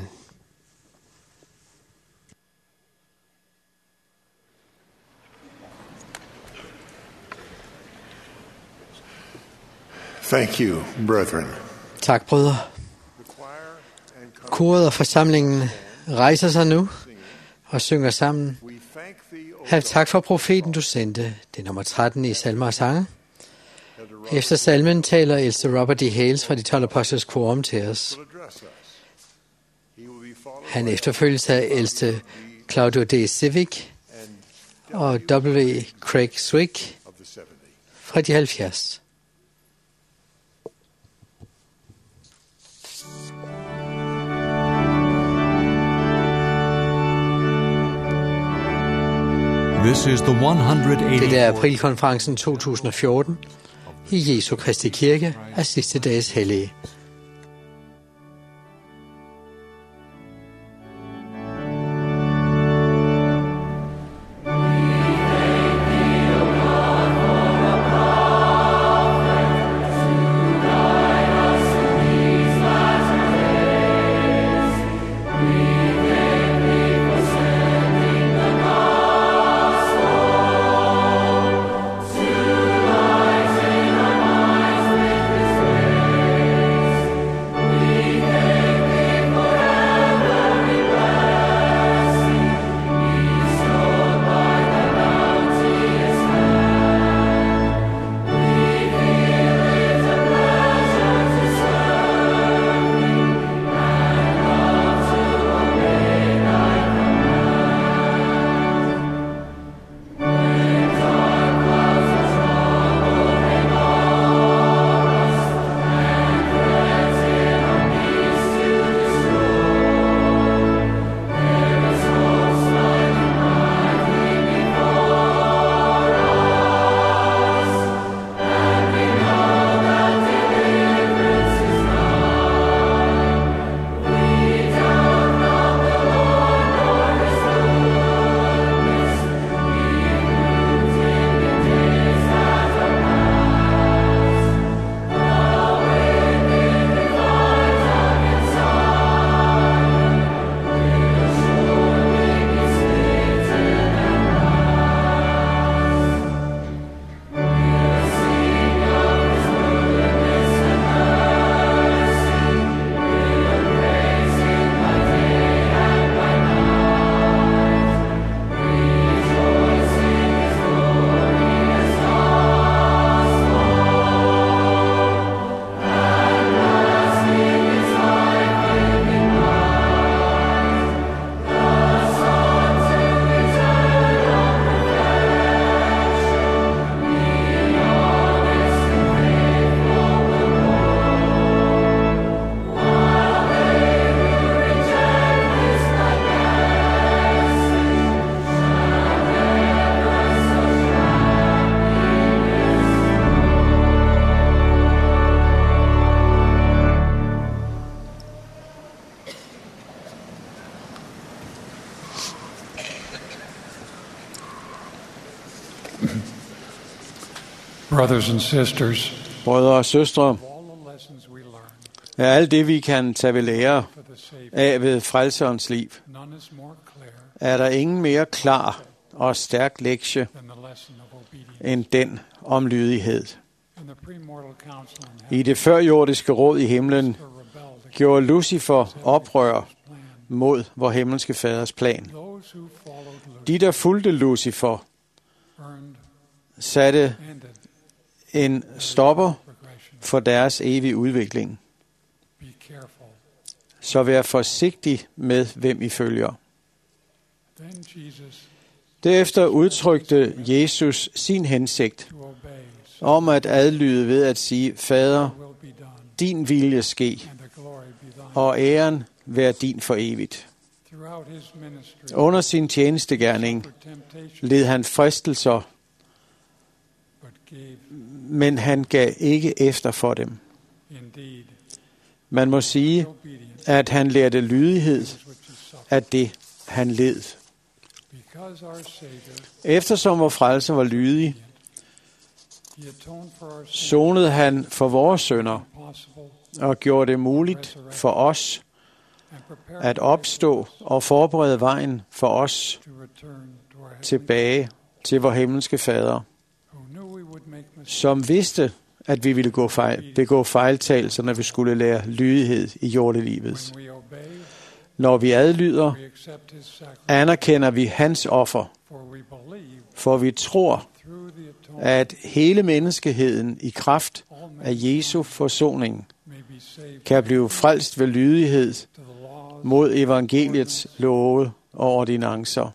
Speaker 4: Thank you, brethren.
Speaker 2: Tak, brødre. Koret og forsamlingen rejser sig nu og synger sammen. Hav tak for profeten, du sendte. Det er nummer tretten i Salmer og Sange. Efter salmen taler ældste Robert D. Hales fra de tolv apostles quorum til os. Han efterfølges af ældste Claudio D. Civic og W. Craig Swick fra de halvfjerds.
Speaker 1: This is the one hundred eighty.
Speaker 2: Det er aprilkonferencen to tusind og fjorten i Jesu Kristi Kirke af sidste dages hellige.
Speaker 8: Brothers and sisters,
Speaker 7: Brødre og søstre, af alt det, vi kan tage ved lære af ved frelserens liv, er der ingen mere klar og stærk lektie end den om lydighed. I det førjordiske råd i himlen gjorde Lucifer oprør mod vor himmelske faders plan. De, der fulgte Lucifer, satte en stopper for deres evige udvikling. Så vær forsigtig med, hvem I følger. Derefter udtrykte Jesus sin hensigt om at adlyde ved at sige, Fader, din vilje ske, og æren være din for evigt. Under sin tjenestegerning led han fristelser, men han gav ikke efter for dem. Man må sige, at han lærte lydighed af det, han led. Eftersom vor frelser var lydig, sonede han for vores synder og gjorde det muligt for os at opstå og forberede vejen for os tilbage til vor himmelske Fader, som vidste, at vi ville gå fejl, begå fejltagelser, når vi skulle lære lydighed i jordelivet. Når vi adlyder, anerkender vi hans offer, for vi tror, at hele menneskeheden i kraft af Jesu forsoning kan blive frelst ved lydighed mod evangeliets love og ordinancer.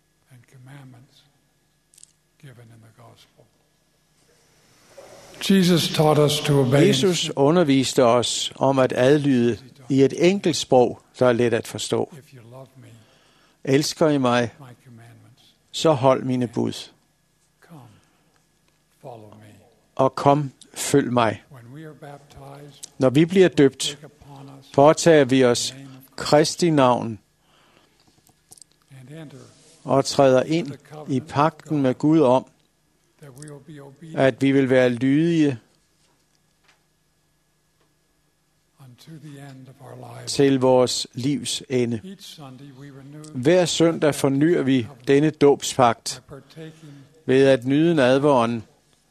Speaker 7: Jesus underviste os om at adlyde i et enkelt sprog, der er let at forstå. Elsker I mig, så hold mine bud. Og kom, følg mig. Når vi bliver døbt, påtager vi os Kristi navn og træder ind i pagten med Gud om, at vi vil være lydige til vores livs ende. Hver søndag fornyer vi denne dåbspagt ved at nyde nadveren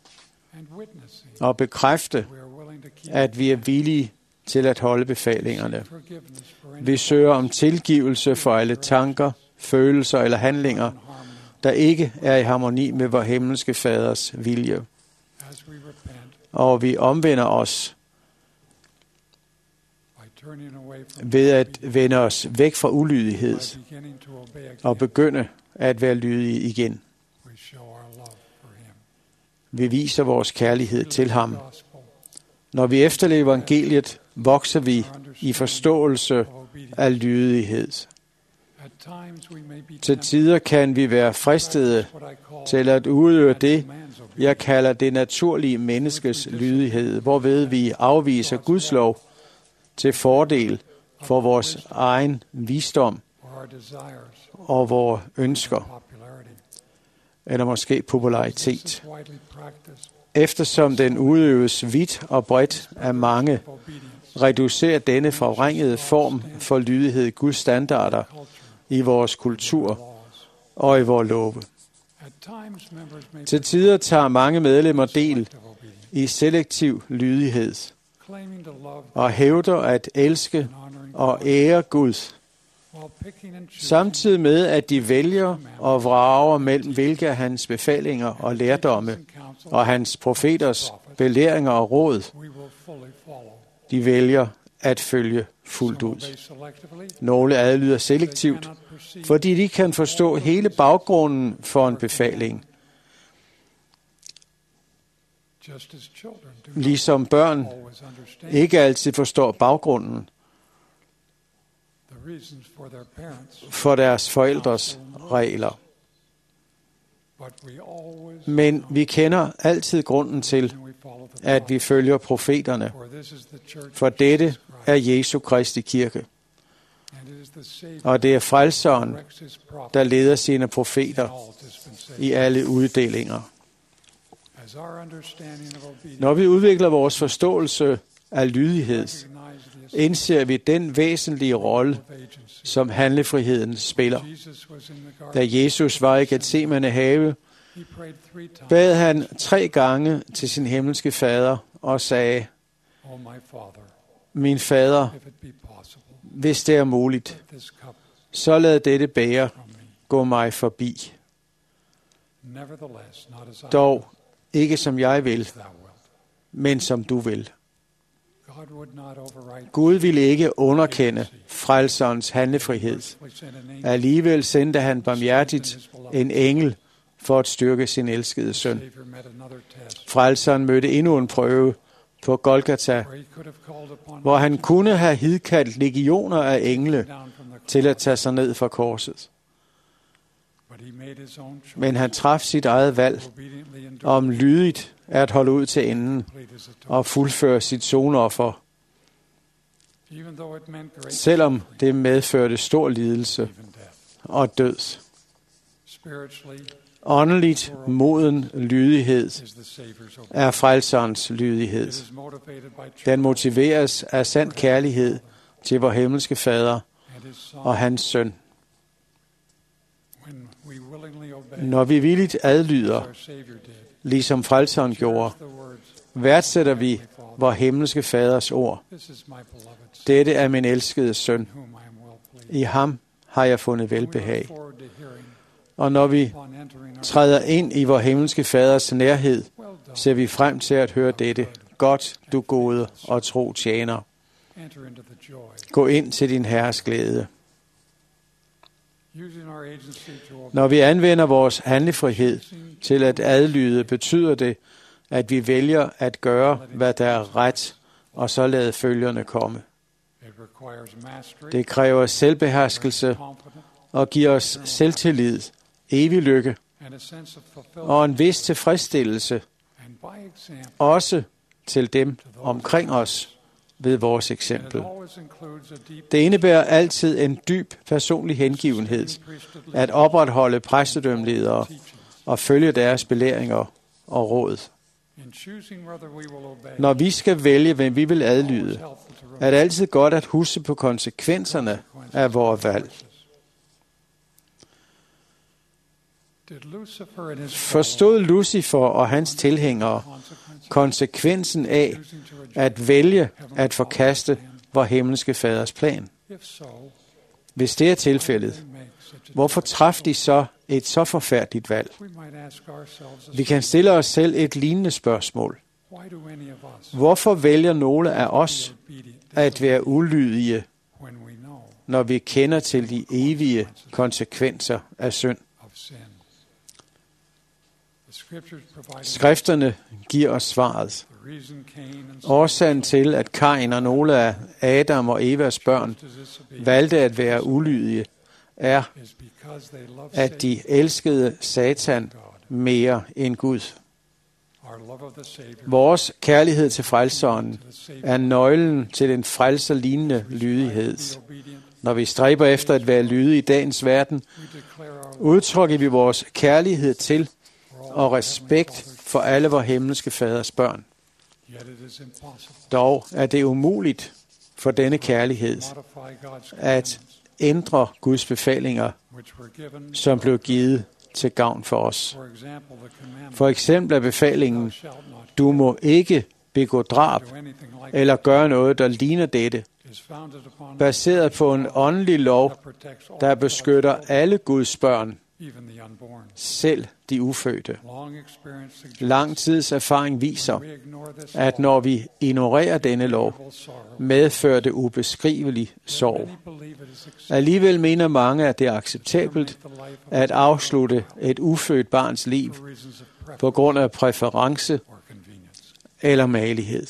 Speaker 7: og bekræfte, at vi er villige til at holde befalingerne. Vi søger om tilgivelse for alle tanker, følelser eller handlinger, der ikke er i harmoni med vor himmelske Faders vilje. Og vi omvender os ved at vende os væk fra ulydighed og begynde at være lydige igen. Vi viser vores kærlighed til ham. Når vi efterlever evangeliet, vokser vi i forståelse af lydighed. Til tider kan vi være fristede til at udøve det, jeg kalder det naturlige menneskes lydighed, hvorved vi afviser Guds lov til fordel for vores egen visdom og vores ønsker, eller måske popularitet. Eftersom den udøves vidt og bredt af mange, reducerer denne forvrængede form for lydighed Guds standarder i vores kultur og i vores love. Til tider tager mange medlemmer del i selektiv lydighed og hævder at elske og ære Gud, samtidig med at de vælger og vrager mellem hvilke af hans befalinger og lærdomme og hans profeters belæringer og råd, de vælger at følge fuldt ud. Nogle adlyder selektivt, fordi de kan forstå hele baggrunden for en befaling. Ligesom børn ikke altid forstår baggrunden for deres forældres regler. Men vi kender altid grunden til, at vi følger profeterne, for dette er Jesu Kristi kirke. Og det er frelseren, der leder sine profeter i alle uddelinger. Når vi udvikler vores forståelse af lydighed, indser vi den væsentlige rolle, som handlefriheden spiller. Da Jesus var i Getsemane have, bad han tre gange til sin himmelske fader og sagde, min fader, hvis det er muligt, så lad dette bære gå mig forbi. Dog ikke som jeg vil, men som du vil. Gud ville ikke underkende frelserens handlefrihed. Alligevel sendte han barmhjertigt en engel for at styrke sin elskede søn. Frelseren mødte endnu en prøve på Golgata, hvor han kunne have hidkaldt legioner af engle til at tage sig ned fra korset. Men han traf sit eget valg om lydigt at holde ud til enden og fuldføre sit sonoffer, selvom det medførte stor lidelse og død. Åndeligt moden lydighed er frelserens lydighed. Den motiveres af sand kærlighed til vor himmelske Fader og hans søn. Når vi villigt adlyder, ligesom frelseren gjorde, værdsætter vi vor himmelske Faders ord. Dette er min elskede søn. I ham har jeg fundet velbehag. Og når vi træder ind i vor himmelske Faders nærhed, ser vi frem til at høre dette. Godt, du gode og tro tjener. Gå ind til din Herres glæde. Når vi anvender vores handlefrihed til at adlyde, betyder det, at vi vælger at gøre, hvad der er ret, og så lade følgerne komme. Det kræver selvbeherskelse og giver os selvtillid, evig lykke og en vis tilfredsstillelse, også til dem omkring os ved vores eksempel. Det indebærer altid en dyb personlig hengivenhed at opretholde præstedømmeledere og følge deres belæringer og råd. Når vi skal vælge, hvem vi vil adlyde, er det altid godt at huske på konsekvenserne af vores valg. Forstod Lucifer og hans tilhængere konsekvensen af at vælge at forkaste vor himmelske Faders plan? Hvis det er tilfældet, hvorfor traf de så et så forfærdeligt valg? Vi kan stille os selv et lignende spørgsmål. Hvorfor vælger nogle af os at være ulydige, når vi kender til de evige konsekvenser af synd? Skrifterne giver os svaret. Årsagen til, at Kain og nogle af Adam og Evas børn valgte at være ulydige, er, at de elskede Satan mere end Gud. Vores kærlighed til frelseren er nøglen til en frelserlignende lydighed. Når vi stræber efter at være lydige i dagens verden, udtrykker vi vores kærlighed til og respekt for alle vor himmelske Faders børn. Dog er det umuligt for denne kærlighed at ændre Guds befalinger, som blev givet til gavn for os. For eksempel er befalingen, du må ikke begå drab eller gøre noget, der ligner dette, baseret på en åndelig lov, der beskytter alle Guds børn, selv de ufødte. Lang tids erfaring viser, at når vi ignorerer denne lov, medfører det ubeskrivelig sorg. Alligevel mener mange, at det er acceptabelt at afslutte et ufødt barns liv på grund af præference eller magelighed.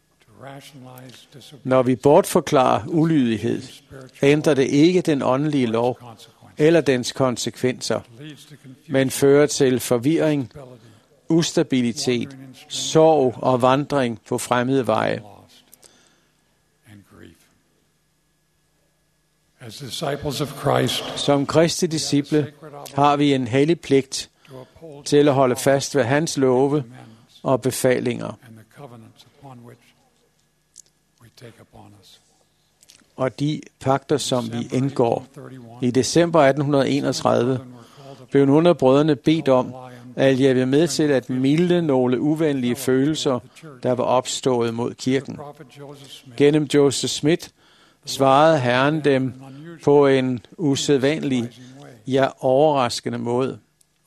Speaker 7: Når vi bortforklarer ulydighed, ændrer det ikke den åndelige lov eller dens konsekvenser, men fører til forvirring, ustabilitet, sorg og vandring på fremmede veje. Som Kristi disciple har vi en hellig pligt til at holde fast ved hans love og befalinger, og de pagter, som vi indgår. I december atten enogtredive blev nogle af brødrene bedt om, at jeg vil med til at milde nogle uvenlige følelser, der var opstået mod kirken. Gennem Joseph Smith svarede Herren dem på en usædvanlig, ja overraskende måde.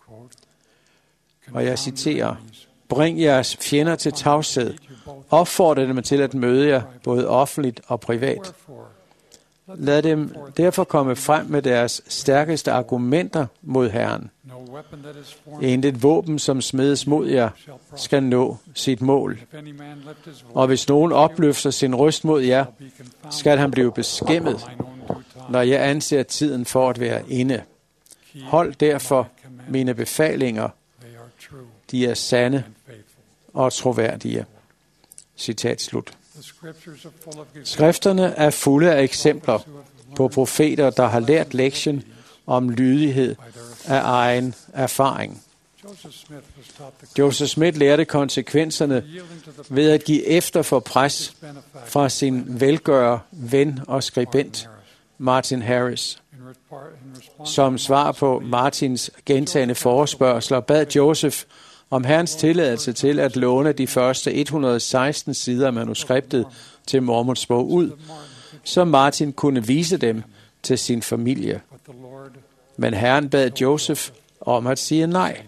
Speaker 7: Og jeg citerer: "Bring jeres fjender til tavshed. Opfordre dem til at møde jer, både offentligt og privat. Lad dem derfor komme frem med deres stærkeste argumenter mod Herren. Intet våben, som smedes mod jer, skal nå sit mål. Og hvis nogen opløfter sin røst mod jer, skal han blive beskæmmet, når jeg anser tiden for at være inde. Hold derfor mine befalinger. De er sande og troværdige." Citat slut. Skrifterne er fulde af eksempler på profeter, der har lært lektion om lydighed af egen erfaring. Joseph Smith lærte konsekvenserne ved at give efter for pres fra sin velgører, ven og skribent, Martin Harris. Som svar på Martins gentagne forespørgsler bad Joseph om Herrens tilladelse til at låne de første et hundrede og seksten sider af manuskriptet til Mormons bog ud, så Martin kunne vise dem til sin familie. Men Herren bad Joseph om at sige nej.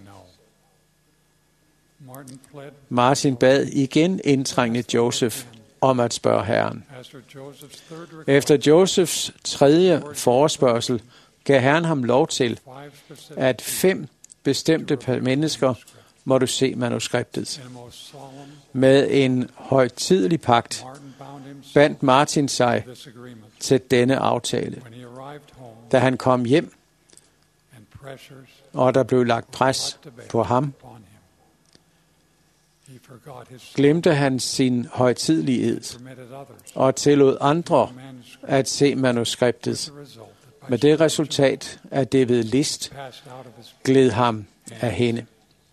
Speaker 7: Martin bad igen indtrængende Joseph om at spørge Herren. Efter Josephs tredje forespørgsel gav Herren ham lov til, at fem bestemte mennesker må du se manuskriptet. Med en højtidelig pagt bandt Martin sig til denne aftale. Da han kom hjem, og der blev lagt pres på ham, glemte han sin højtidelige ed og tillod andre at se manuskriptet, med det resultat, at det ved list gled ham af hende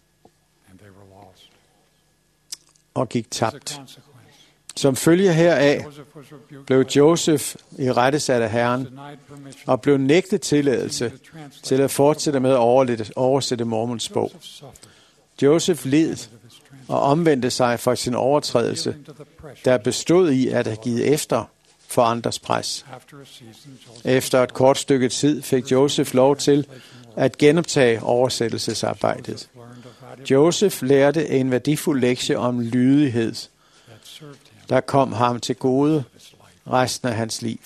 Speaker 7: og gik tabt. Som følge heraf blev Joseph irettesat af Herren og blev nægtet tilladelse til at fortsætte med at oversætte Mormons bog. Joseph led og omvendte sig for sin overtrædelse, der bestod i at have givet efter for andres pres. Efter et kort stykke tid fik Joseph lov til at genoptage oversættelsesarbejdet. Joseph lærte en værdifuld lektie om lydighed, der kom ham til gode resten af hans liv.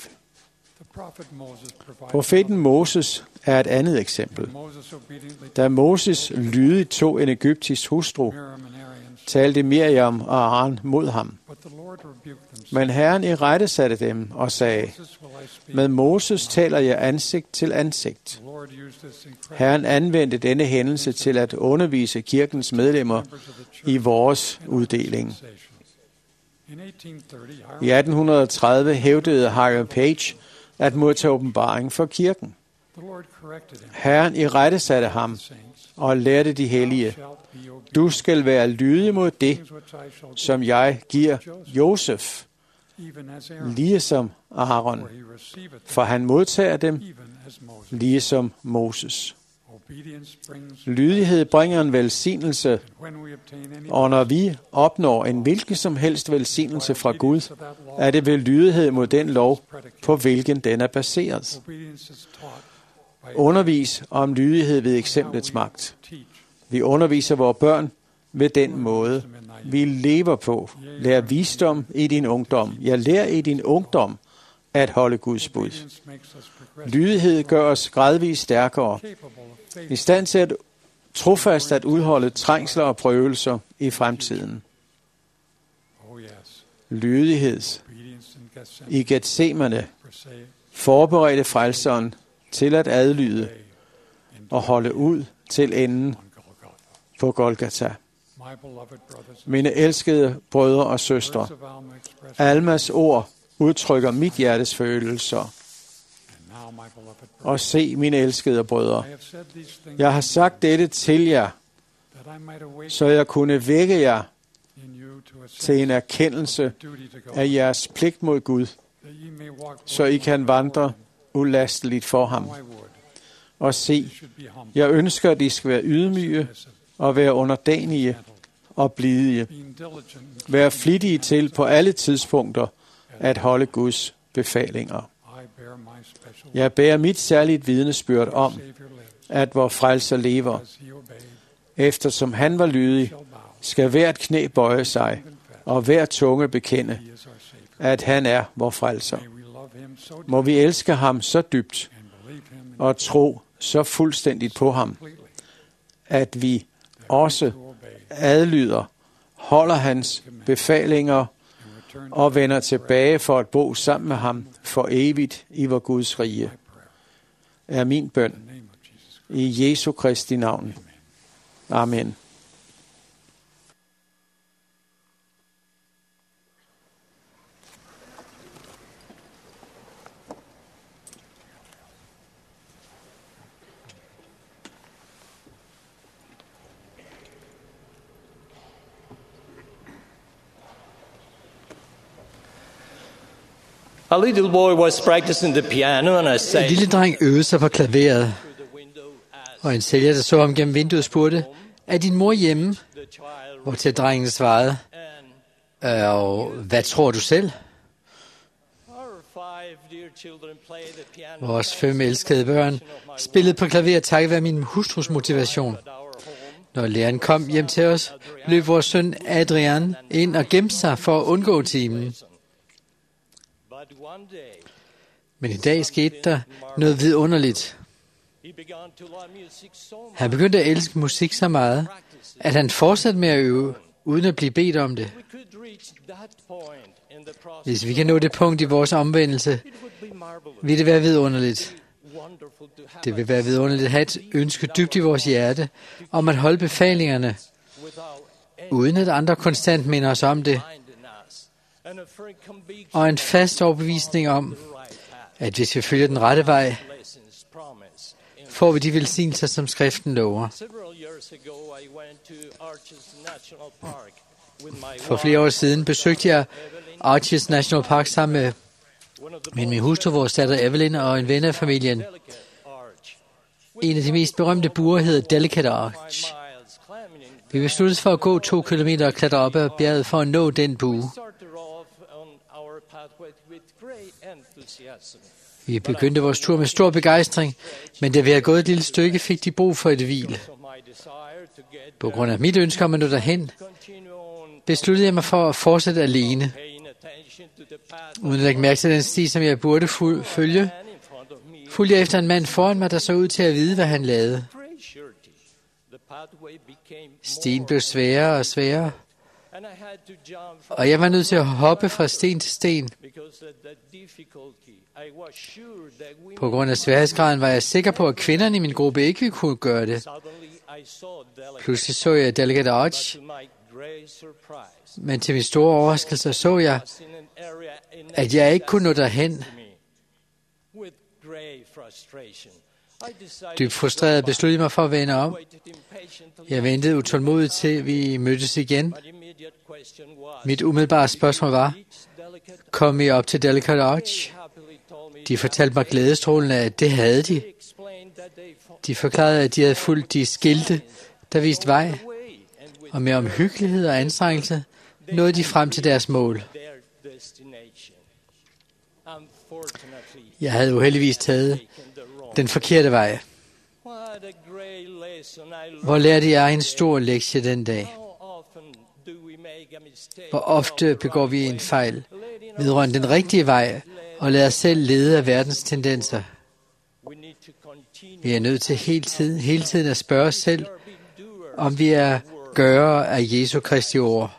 Speaker 7: Profeten Moses er et andet eksempel. Da Moses lydigt tog en egyptisk hustru, talte Miriam og Aaron mod ham. Men Herren irettesatte dem og sagde: "Med Moses taler jeg ansigt til ansigt." Herren anvendte denne hændelse til at undervise kirkens medlemmer i vores uddeling. I atten tredive hævdede Hiram Page at modtage åbenbaring for kirken. Herren irettesatte ham og lærte de hellige: "Du skal være lydig mod det, som jeg giver Joseph, ligesom Aaron, for han modtager dem, ligesom Moses." Lydighed bringer en velsignelse, og når vi opnår en hvilken som helst velsignelse fra Gud, er det ved lydighed mod den lov, på hvilken den er baseret. Undervis om lydighed ved eksemplets magt. Vi underviser vores børn ved den måde, vi lever på. Lær visdom i din ungdom. Jeg lærer i din ungdom at holde Guds bud. Lydighed gør os gradvist stærkere, i stand til at trofast at udholde trængsler og prøvelser i fremtiden. Lydighed i Getsemane forberedte frelseren til at adlyde og holde ud til enden på Golgata. Mine elskede brødre og søstre, Almas ord udtrykker mit hjertes følelser. Og se, mine elskede brødre, jeg har sagt dette til jer, så jeg kunne vække jer til en erkendelse af jeres pligt mod Gud, så I kan vandre ulasteligt for ham. Og se, jeg ønsker, at I skal være ydmyge og være underdanige og blidige. Vær flittige til på alle tidspunkter at holde Guds befalinger. Jeg bærer mit særligt vidnesbyrd om, at vor frelser lever. Eftersom han var lydig, skal hvert knæ bøje sig, og hver tunge bekende, at han er vor frelser. Må vi elske ham så dybt, og tro så fuldstændigt på ham, at vi også adlyder, holder hans befalinger og vender tilbage for at bo sammen med ham for evigt i vor Guds rige, er min bøn i Jesu Kristi navn. Amen.
Speaker 9: A little boy was practicing the piano, and I
Speaker 2: En
Speaker 9: said,
Speaker 2: lille dreng øvede sig på klaveret, og en sælger, der så ham gennem vinduet, spurgte, er din mor hjemme? Hvortil drengen svarede, og hvad tror du selv? Vores fem elskede børn spillede på klaver takket være min hustrus motivation. Når læreren kom hjem til os, løb vores søn Adrian ind og gemte sig for at undgå timen. Men i dag skete der noget vidunderligt. Han begyndte at elske musik så meget, at han fortsatte med at øve, uden at blive bedt om det. Hvis vi kan nå det punkt i vores omvendelse, vil det være vidunderligt. Det vil være vidunderligt at have et ønske dybt i vores hjerte, om at holde befalingerne, uden at andre konstant minder os om det, og en fast overbevisning om, at hvis vi følger den rette vej, får vi de velsignelser, som skriften lover. For flere år siden besøgte jeg Arches National Park sammen med min, min hustru, vores datter Evelyn og en ven af familien. En af de mest berømte buer hedder Delicate Arch. Vi besluttede for at gå to kilometer og klatre op ad bjerget for at nå den bue. Vi begyndte vores tur med stor begejstring, men da vi havde gået et lille stykke, fik de brug for et hvil. På grund af mit ønske om at nå derhen, besluttede jeg mig for at fortsætte alene, uden at lægge mærke til den sti, som jeg burde følge. Fulgte jeg efter en mand foran mig, der så ud til at vide, hvad han lavede. Stien blev sværere og sværere, og jeg var nødt til at hoppe fra sten til sten. På grund af sværhedsgraden var jeg sikker på, at kvinderne i min gruppe ikke ville kunne gøre det. Pludselig så jeg Delicate Arch, men til min store overraskelse så jeg, at jeg ikke kunne nå derhen. Dybt frustreret besluttede jeg mig for at vende om. Jeg ventede utålmodigt til vi mødtes igen. Mit umiddelbare spørgsmål var, kom I op til Delicate Arch? De fortalte mig glædestrålende, at det havde de. De forklarede, at de havde fulgt de skilte, der viste vej, og med omhyggelighed og anstrengelse nåede de frem til deres mål. Jeg havde uheldigvis taget den forkerte vej. Hvor lærte jeg en stor lektie den dag? Hvor ofte begår vi en fejl vedrørende den rigtige vej og lader os selv lede af verdens tendenser? Vi er nødt til hele tiden, hele tiden at spørge os selv, om vi er gørere af Jesu Kristi ord.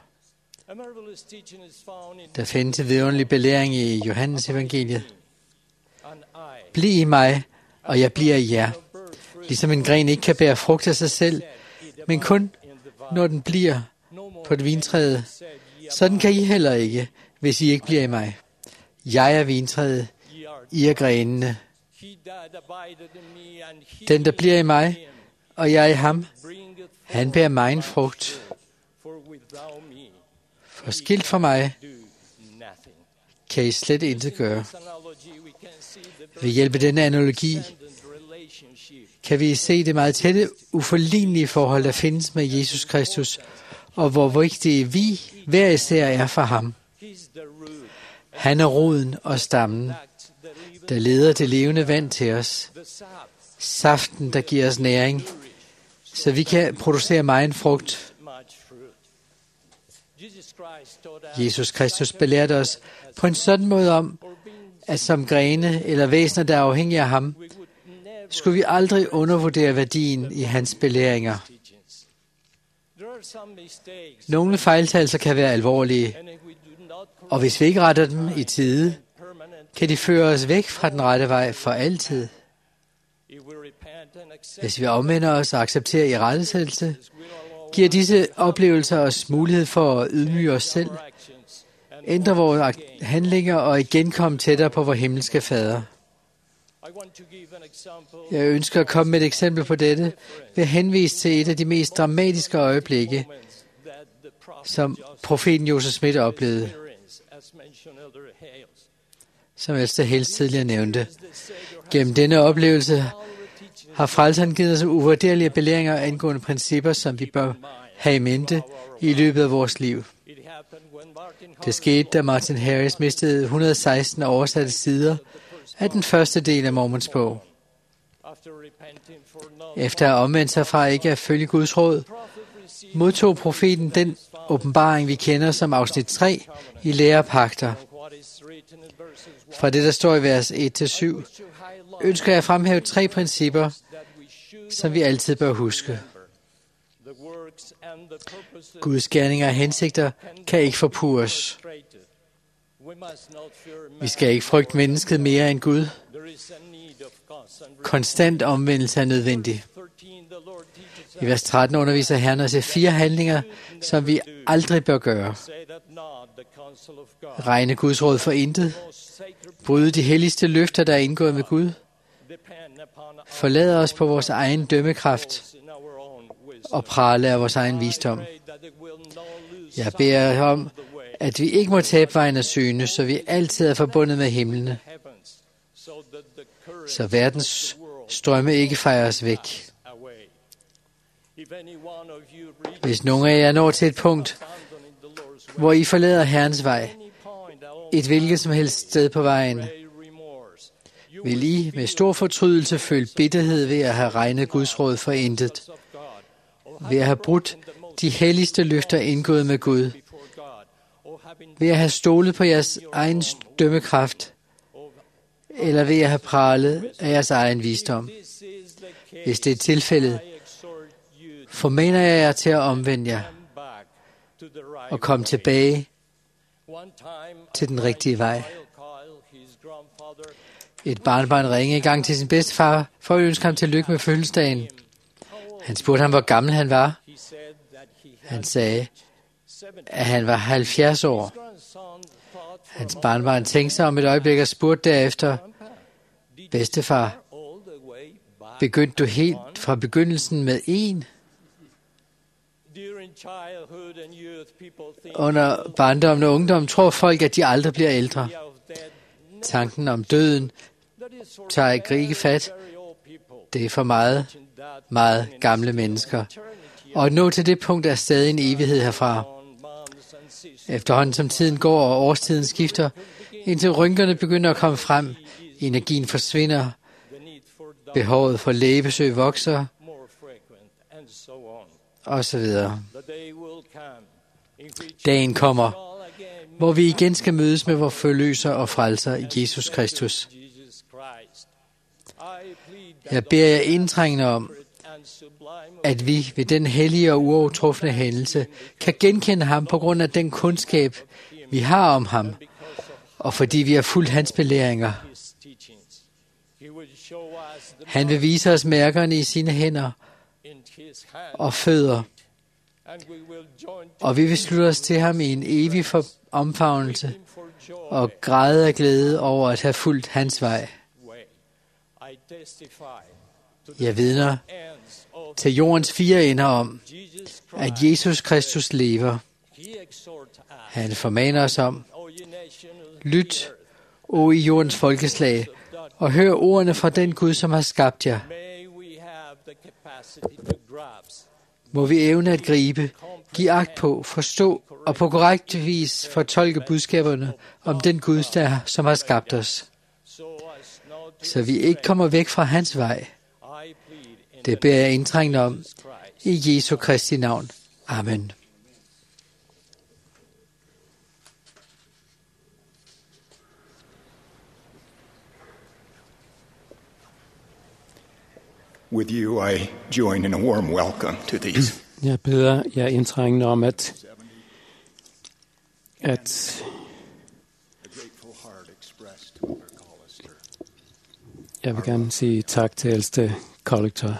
Speaker 2: Der findes en vidunderlig belæring i Johannes evangeliet. Bliv i mig, og jeg bliver i jer. Ligesom en gren ikke kan bære frugt af sig selv, men kun når den bliver på et vintræde. Sådan kan I heller ikke, hvis I ikke bliver i mig. Jeg er vintræet, I er grenene. Den, der bliver i mig, og jeg i ham, han bærer megen frugt. For skilt fra mig kan I slet intet gøre. Ved hjælp af denne analogi kan vi se det meget tætte, uforlignelige forhold, der findes med Jesus Kristus, og hvor vigtige vi hver især er for ham. Han er roden og stammen, der leder det levende vand til os. Saften, der giver os næring, så vi kan producere megen frugt. Jesus Kristus belærte os på en sådan måde om, at som grene eller væsener, der er afhængige af ham, skulle vi aldrig undervurdere værdien i hans belæringer. Nogle fejltagelser kan være alvorlige, og hvis vi ikke retter dem i tide, kan de føre os væk fra den rette vej for altid. Hvis vi omvender os og accepterer irettesættelse, giver disse oplevelser os mulighed for at ydmyge os selv, ændre vores handlinger og igen komme tættere på vor himmelske Fader. Jeg ønsker at komme med et eksempel på dette ved at henvise til et af de mest dramatiske øjeblikke, som profeten Joseph Smith oplevede, som Elster Hales tidligere nævnte. Gennem denne oplevelse har frelseren givet os uvurderlige belæringer angående principper, som vi bør have i mente i løbet af vores liv. Det skete, da Martin Harris mistede et hundrede og seksten oversatte sider af den første del af Mormons bog. Efter at omvendt sig fra ikke at følge Guds råd, modtog profeten den åbenbaring, vi kender som afsnit tre i Lærepagter. Fra det, der står i vers et til syv, ønsker jeg at fremhæve tre principper, som vi altid bør huske. Guds gerninger og hensigter kan ikke forpurres. Vi skal ikke frygte mennesket mere end Gud. Konstant omvendelse er nødvendig. I vers tretten underviser Herren os i fire handlinger, som vi aldrig bør gøre. Regne Guds råd for intet. Bryde de helligste løfter, der er indgået med Gud. Forlade os på vores egen dømmekraft og prale af vores egen visdom. Jeg beder om, at vi ikke må tabe vejen af syne, så vi altid er forbundet med himlene, så verdens strømme ikke fejrer os væk. Hvis nogen af jer når til et punkt, hvor I forlader Herrens vej, et hvilket som helst sted på vejen, vil I med stor fortrydelse føle bitterhed ved at have regnet Guds råd for intet, ved at have brudt de helligste løfter indgået med Gud, ved at have stolet på jeres egen dømmekraft, eller ved at have pralet af jeres egen visdom. Hvis det er tilfældet, formaner jeg jer til at omvende jer og komme tilbage til den rigtige vej. Et barnbarn ringede i gang til sin bedstefar for at ønske ham tillykke med fødselsdagen. Han spurgte ham, hvor gammel han var. Han sagde, at han var halvfjerds år. Hans barnbarn tænkte sig om et øjeblik og spurgte derefter, bedstefar, begyndte du helt fra begyndelsen med en? Under barndommen og ungdom tror folk, at de aldrig bliver ældre. Tanken om døden tager ikke rigtig fat. Det er for meget, meget gamle mennesker. Og at nå til det punkt er stadig en evighed herfra. Efterhånden som tiden går og årstiden skifter, indtil rynkerne begynder at komme frem, energien forsvinder, behovet for lægebesøg vokser, og så videre. Dagen kommer, hvor vi igen skal mødes med vores forløser og frelser i Jesus Kristus. Jeg beder jer indtrængende om, at vi ved den hellige og uovertrufne hændelse kan genkende ham på grund af den kundskab, vi har om ham, og fordi vi har fulgt hans belæringer. Han vil vise os mærkerne i sine hænder og fødder, og vi vil slutte os til ham i en evig omfavnelse og græde af glæde over at have fulgt hans vej. Jeg vidner til jordens fire ender om, at Jesus Kristus lever. Han formaner os om, lyt, o I jordens folkeslag, og hør ordene fra den Gud, som har skabt jer. Må vi evne at gribe, give agt på, forstå og på korrekt vis fortolke budskaberne om den Gud, der, som har skabt os, så vi ikke kommer væk fra hans vej. Det beder jeg indtrængende om i Jesu Kristi navn. Amen.
Speaker 4: With you, I join in a warm welcome to these.
Speaker 3: Jeg beder jer indtrængende om, at, at jeg vil gerne sige tak til ældste kollektor.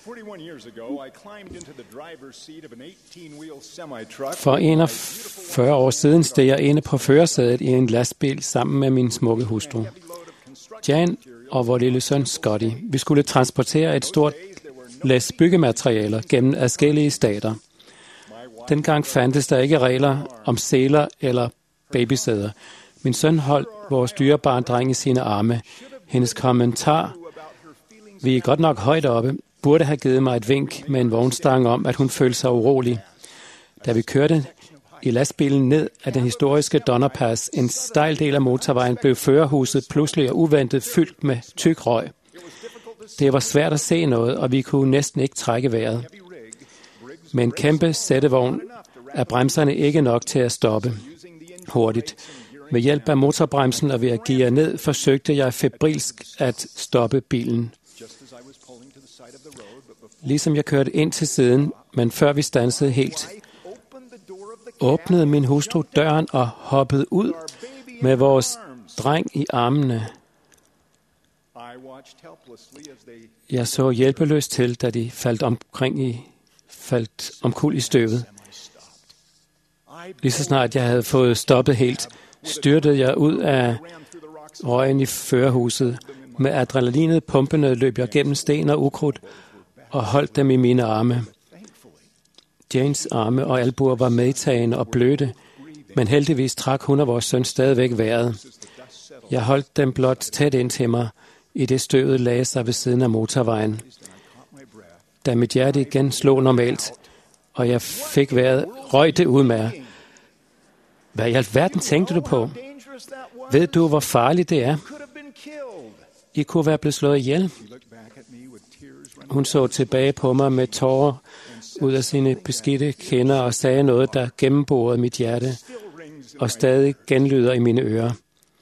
Speaker 3: For enogfyrre år siden steg jeg inde på førersædet i en lastbil sammen med min smukke hustru, Jan, og vor lille søn Scotty. Vi skulle transportere et stort læs byggematerialer gennem adskillige stater. Dengang fandtes der ikke regler om seler eller babysæder. Min søn holdt vores dyrebare dreng i sine arme. Hendes kommentar, vi er godt nok højt oppe, burde have givet mig et vink med en vognstang om, at hun følte sig urolig. Da vi kørte i lastbilen ned ad den historiske Donnerpass, en stejl del af motorvejen, blev førerhuset pludselig og uventet fyldt med tyk røg. Det var svært at se noget, og vi kunne næsten ikke trække vejret. Med en kæmpe sættevogn er bremserne ikke nok til at stoppe hurtigt. Ved hjælp af motorbremsen og ved at geare ned, forsøgte jeg febrilsk at stoppe bilen. Ligesom jeg kørte ind til siden, men før vi standsede helt, åbnede min hustru døren og hoppede ud med vores dreng i armene. Jeg så hjælpeløst til, da de faldt omkring i, faldt omkuld i støvet. Lige så snart jeg havde fået stoppet helt, styrtede jeg ud af røgen i førerhuset. Med adrenalinet pumpende løb jeg gennem sten og ukrudt og holdt dem i mine arme. Janes arme og albuer var medtagende og bløde, men heldigvis trak hun og vores søn stadigvæk vejret. Jeg holdt dem blot tæt ind til mig, i det støvet lagde sig ved siden af motorvejen. Da mit hjerte igen slog normalt, og jeg fik vejret, røg det ud med jer. Hvad i alverden tænkte du på? Ved du, hvor farligt det er? I kunne være blevet slået ihjel. Hun så tilbage på mig med tårer ud af sine beskidte kinder og sagde noget, der gennemborede mit hjerte og stadig genlyder i mine ører.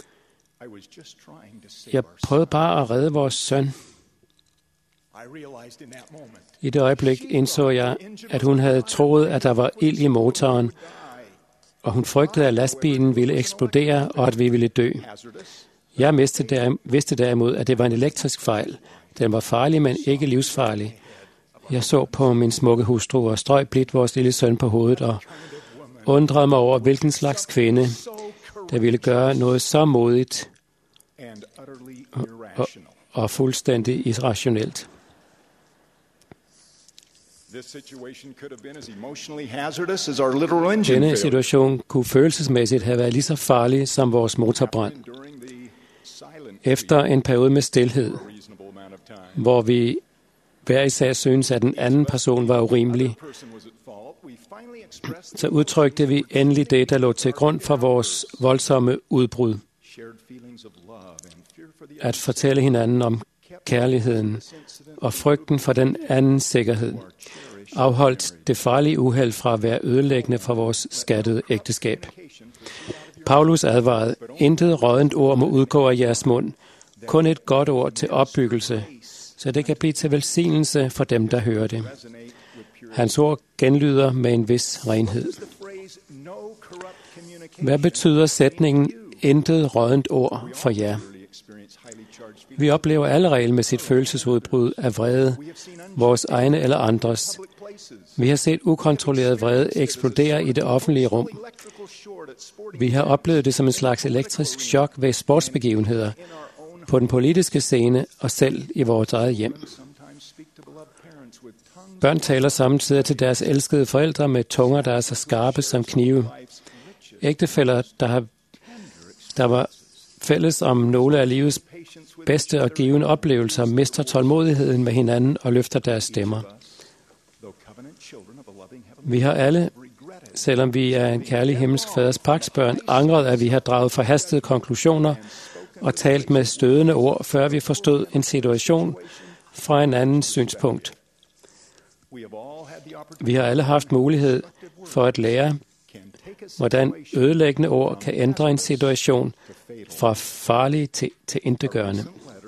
Speaker 3: Jeg prøvede bare at redde vores søn. I det øjeblik indså jeg, at hun havde troet, at der var ild i motoren, og hun frygtede, at lastbilen ville eksplodere, og at vi ville dø. Jeg vidste derimod, at det var en elektrisk fejl. Den var farlig, men ikke livsfarlig. Jeg så på min smukke hustru og strøg blidt vores lille søn på hovedet og undrede mig over, hvilken slags kvinde, der ville gøre noget så modigt og, og, og fuldstændig irrationelt. Denne situation kunne følelsesmæssigt have været lige så farlig som vores motorbrand. Efter en periode med stilhed, hvor vi hver især synes, at den anden person var urimelig, så udtrykte vi endelig det, der lå til grund for vores voldsomme udbrud. At fortælle hinanden om kærligheden og frygten for den andens sikkerhed, afholdt det farlige uheld fra at være ødelæggende for vores skattede ægteskab. Paulus advarede, intet råddent ord må udgå af jeres mund, kun et godt ord til opbyggelse, så det kan blive til velsignelse for dem, der hører det. Hans ord genlyder med en vis renhed. Hvad betyder sætningen, intet råddent ord for jer? Vi oplever alle regelmæssigt følelsesudbrud af vrede, vores egne eller andres. Vi har set ukontrolleret vrede eksplodere i det offentlige rum. Vi har oplevet det som en slags elektrisk chok ved sportsbegivenheder, på den politiske scene og selv i vores eget hjem. Børn taler samtidig til deres elskede forældre med tunger, der er så skarpe som knive. Ægtefæller, der, har, der var fælles om nogle af livets bedste og givende oplevelser, mister tålmodigheden med hinanden og løfter deres stemmer. Vi har alle, selvom vi er en kærlig himmelsk faders pagtsbørn, angret, at vi har draget forhastede konklusioner og talt med stødende ord, før vi forstod en situation fra en anden synspunkt. Vi har alle haft mulighed for at lære, hvordan ødelæggende ord kan ændre en situation fra farlig til, til intetgørende.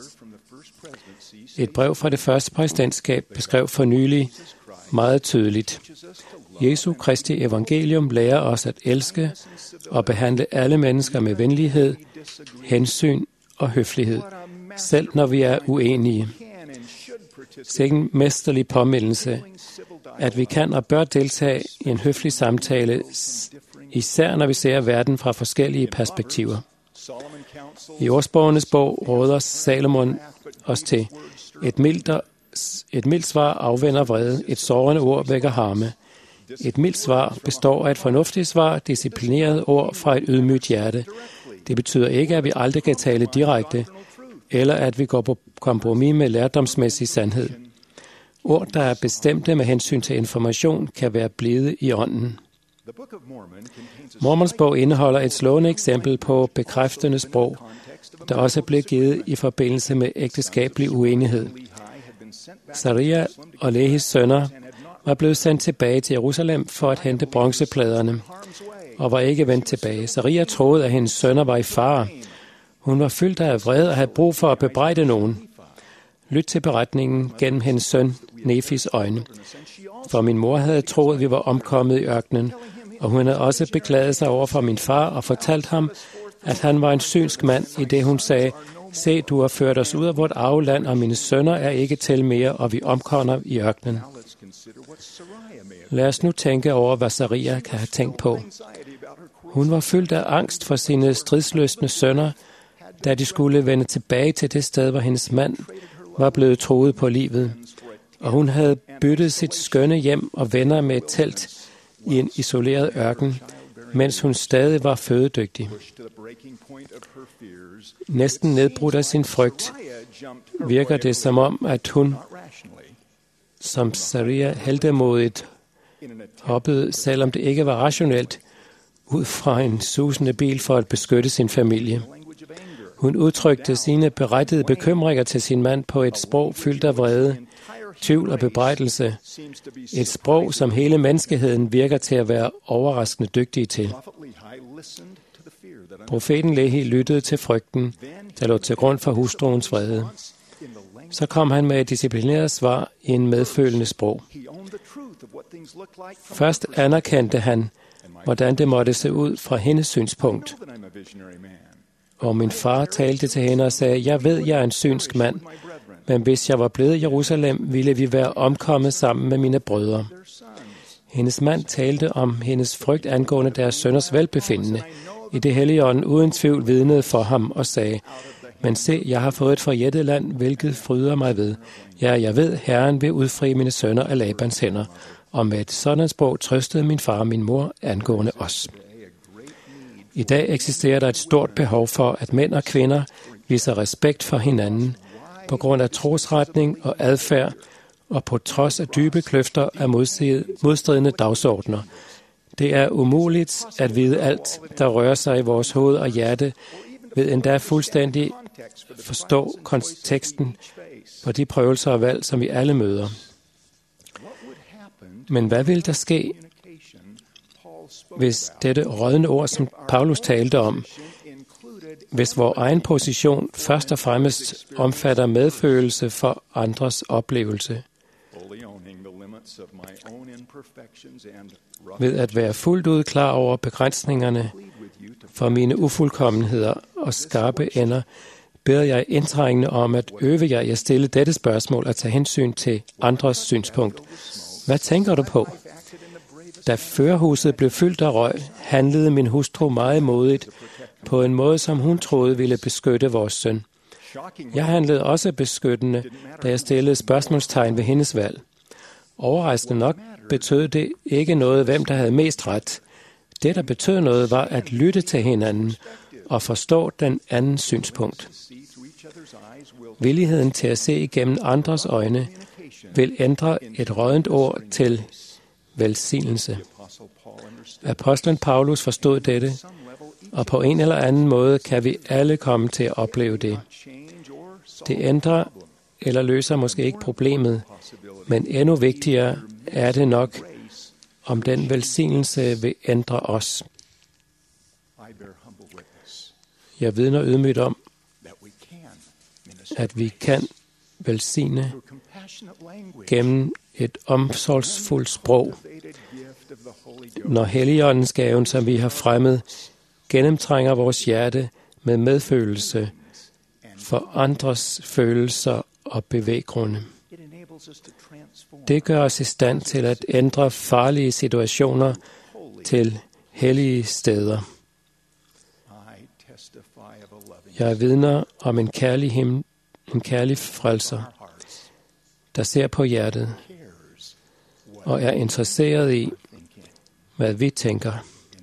Speaker 3: Et brev fra det første præsidentskab beskrev for nylig meget tydeligt. Jesu Kristi evangelium lærer os at elske og behandle alle mennesker med venlighed, hensyn og høflighed, selv når vi er uenige. Sikken mesterlig påmindelse, at vi kan og bør deltage i en høflig samtale, især når vi ser verden fra forskellige perspektiver. I ordsprogenes bog råder Salomon os til et mildt, et mildt svar afvender vrede, et sårende ord vækker harme. Et mildt svar består af et fornuftigt svar, disciplineret ord fra et ydmygt hjerte. Det betyder ikke, at vi aldrig kan tale direkte, eller at vi går på kompromis med lærdomsmæssig sandhed. Ord, der er bestemte med hensyn til information, kan være blide i ånden. Mormons bog indeholder et slående eksempel på bekræftende sprog, der også blev givet i forbindelse med ægteskabelig uenighed. Saria og Lehis sønner var blevet sendt tilbage til Jerusalem for at hente bronzepladerne, og var ikke vendt tilbage. Saria troede, at hendes sønner var i fare. Hun var fyldt af vrede og havde brug for at bebrejde nogen. Lyt til beretningen gennem hendes søn Nefis øjne. For min mor havde troet, at vi var omkommet i ørkenen, og hun havde også beklaget sig over for min far og fortalt ham, at han var en synsk mand, i det hun sagde, se, du har ført os ud af vort arveland, og mine sønner er ikke til mere, og vi omkommer i ørkenen. Lad os nu tænke over, hvad Saria kan have tænkt på. Hun var fyldt af angst for sine stridsløsne sønner, da de skulle vende tilbage til det sted, hvor hendes mand var blevet truet på livet. Og hun havde byttet sit skønne hjem og venner med et telt i en isoleret ørken, mens hun stadig var fødedygtig. Næsten nedbrudt af sin frygt, virker det som om, at hun, som Saria heltemodigt hoppede, selvom det ikke var rationelt, ud fra en susende bil for at beskytte sin familie. Hun udtrykte sine berettigede bekymringer til sin mand på et sprog fyldt af vrede, tvivl og bebrejdelse. Et sprog, som hele menneskeheden virker til at være overraskende dygtige til. Profeten Lehi lyttede til frygten, der lå til grund for hustruens vrede. Så kom han med et disciplineret svar i en medfølende sprog. Først anerkendte han, hvordan det måtte se ud fra hendes synspunkt. Og min far talte til hende og sagde, jeg ved, jeg er en synsk mand, men hvis jeg var blevet i Jerusalem, ville vi være omkommet sammen med mine brødre. Hendes mand talte om hendes frygt angående deres sønners velbefindende. I det hellige ånd uden tvivl vidnede for ham og sagde, men se, jeg har fået et forjættet land, hvilket fryder mig ved. Ja, jeg ved, Herren vil udfri mine sønner af Labans hænder. Og med et sådan sprog trøstede min far og min mor angående os. I dag eksisterer der et stort behov for, at mænd og kvinder viser respekt for hinanden, på grund af trosretning og adfærd, og på trods af dybe kløfter af modstridende dagsordner. Det er umuligt at vide alt, der rører sig i vores hoved og hjerte, ved endda fuldstændig forstå konteksten på de prøvelser og valg, som vi alle møder. Men hvad vil der ske, hvis dette rådne ord, som Paulus talte om, hvis vores egen position først og fremmest omfatter medfølelse for andres oplevelse, ved at være fuldt ud klar over begrænsningerne for mine ufuldkommenheder og skarpe ender, beder jeg indtrængende om at øve jer i at stille dette spørgsmål og tage hensyn til andres synspunkt. Hvad tænker du på? Da førerhuset blev fyldt af røg, handlede min hustru meget modigt på en måde, som hun troede ville beskytte vores søn. Jeg handlede også beskyttende, da jeg stillede spørgsmålstegn ved hendes valg. Overraskende nok betød det ikke noget, hvem der havde mest ret. Det, der betød noget, var at lytte til hinanden og forstå den andens synspunkt. Villigheden til at se igennem andres øjne vil ændre et råddent ord til velsignelse. Apostlen Paulus forstod dette, og på en eller anden måde kan vi alle komme til at opleve det. Det ændrer eller løser måske ikke problemet, men endnu vigtigere er det nok, om den velsignelse vil ændre os. Jeg vidner ydmygt om, at vi kan velsigne gennem et omsorgsfuldt sprog, når Helligåndens gaven, som vi har fremmet, gennemtrænger vores hjerte med medfølelse for andres følelser og bevæggrunde. Det gør os i stand til at ændre farlige situationer til hellige steder. Jeg vidner om en kærlig him, en kærlig frelser, der ser på hjertet og er interesseret i, hvad vi tænker.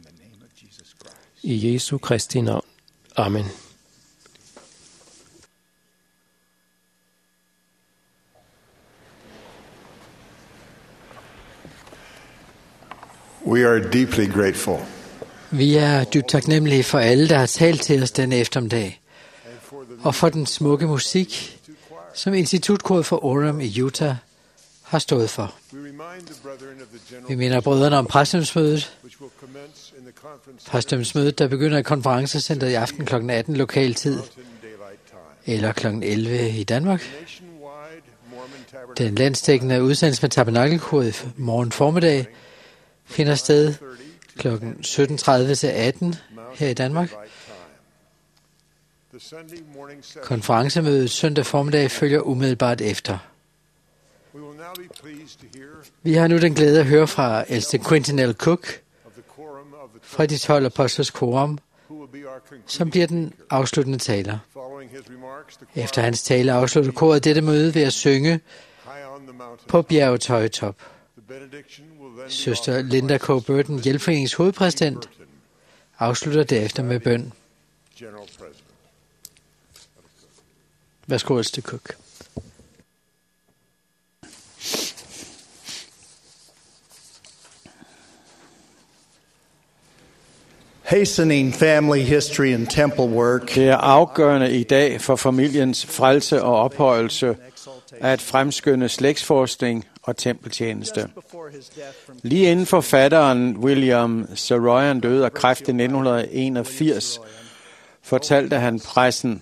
Speaker 3: I Jesu Kristi navn. Amen.
Speaker 5: We are deeply grateful.
Speaker 2: Vi er dybt taknemmelige for alle, der har talt til os denne eftermiddag, og for den smukke musik, som Institutkoret for Orem i Utah har stået for. Vi minder brødrene om præstedømsmødet. Præstedømsmødet, der begynder i konferencecenteret i aften klokken atten lokal tid, eller klokken elleve i Danmark. Den landsdækkende udsendelse med Tabernakelkoret i morgen formiddag finder sted klokken sytten tredive til atten her i Danmark. Konferencemødet søndag formiddag følger umiddelbart efter. Vi har nu den glæde at høre fra ældste Quentin L. Cook fra de tolv apostles korum, som bliver den afsluttende taler. Efter hans tale afslutter koret dette møde ved at synge på bjergets høje top. Søster Linda K. Burton, Hjælpforeningens hovedpræsident, afslutter derefter med bøn. Værsgo, ældste Cook.
Speaker 10: Hastening family history and temple work.
Speaker 7: Det er afgørende i dag for familiens frelse og ophøjelse at fremskynde slægtsforskning og tempeltjeneste. Lige inden forfatteren William Saroyan døde af kræft i nitten enogfirs, fortalte han pressen,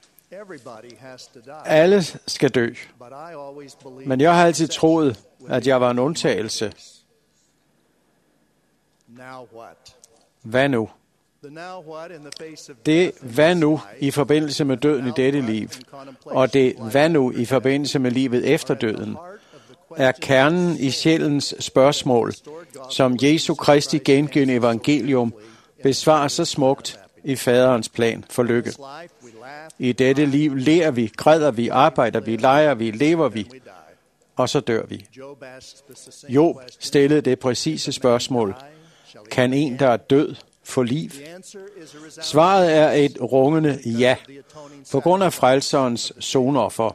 Speaker 7: alle skal dø, men jeg har altid troet, at jeg var en undtagelse. Hvad nu? Det hvad nu i forbindelse med døden i dette liv, og det hvad nu i forbindelse med livet efter døden, er kernen i sjælens spørgsmål, som Jesu Kristi gengivne evangelium besvarer så smukt i faderens plan for lykke. I dette liv lærer vi, græder vi, arbejder vi, leger vi, lever vi, og så dør vi. Job stillede det præcise spørgsmål: kan en, der er død, få liv? Svaret er et rungende ja, på grund af frelserens sonoffer.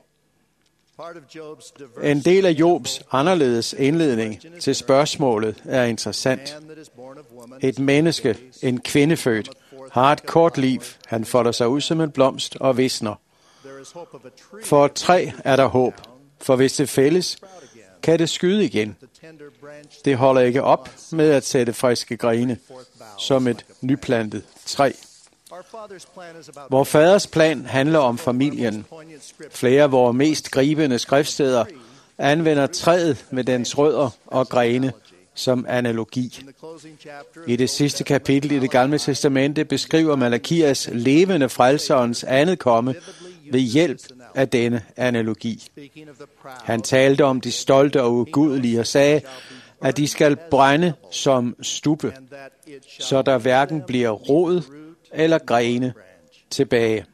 Speaker 7: En del af Jobs anderledes indledning til spørgsmålet er interessant. Et menneske, en kvindefødt, har et kort liv. Han folder sig ud som en blomst og visner. For et træ er der håb, for hvis det fældes, kan det skyde igen. Det holder ikke op med at sætte friske grene, som et nyplantet træ. Vor faders plan handler om familien. Flere af vores mest gribende skriftsteder anvender træet med dens rødder og grene som analogi. I det sidste kapitel i det gamle testamente beskriver Malakias levende frelserens andet komme ved hjælp af denne analogi. Han talte om de stolte og ugudelige og sagde, at de skal brænde som stubbe, så der hverken bliver rod eller grene tilbage.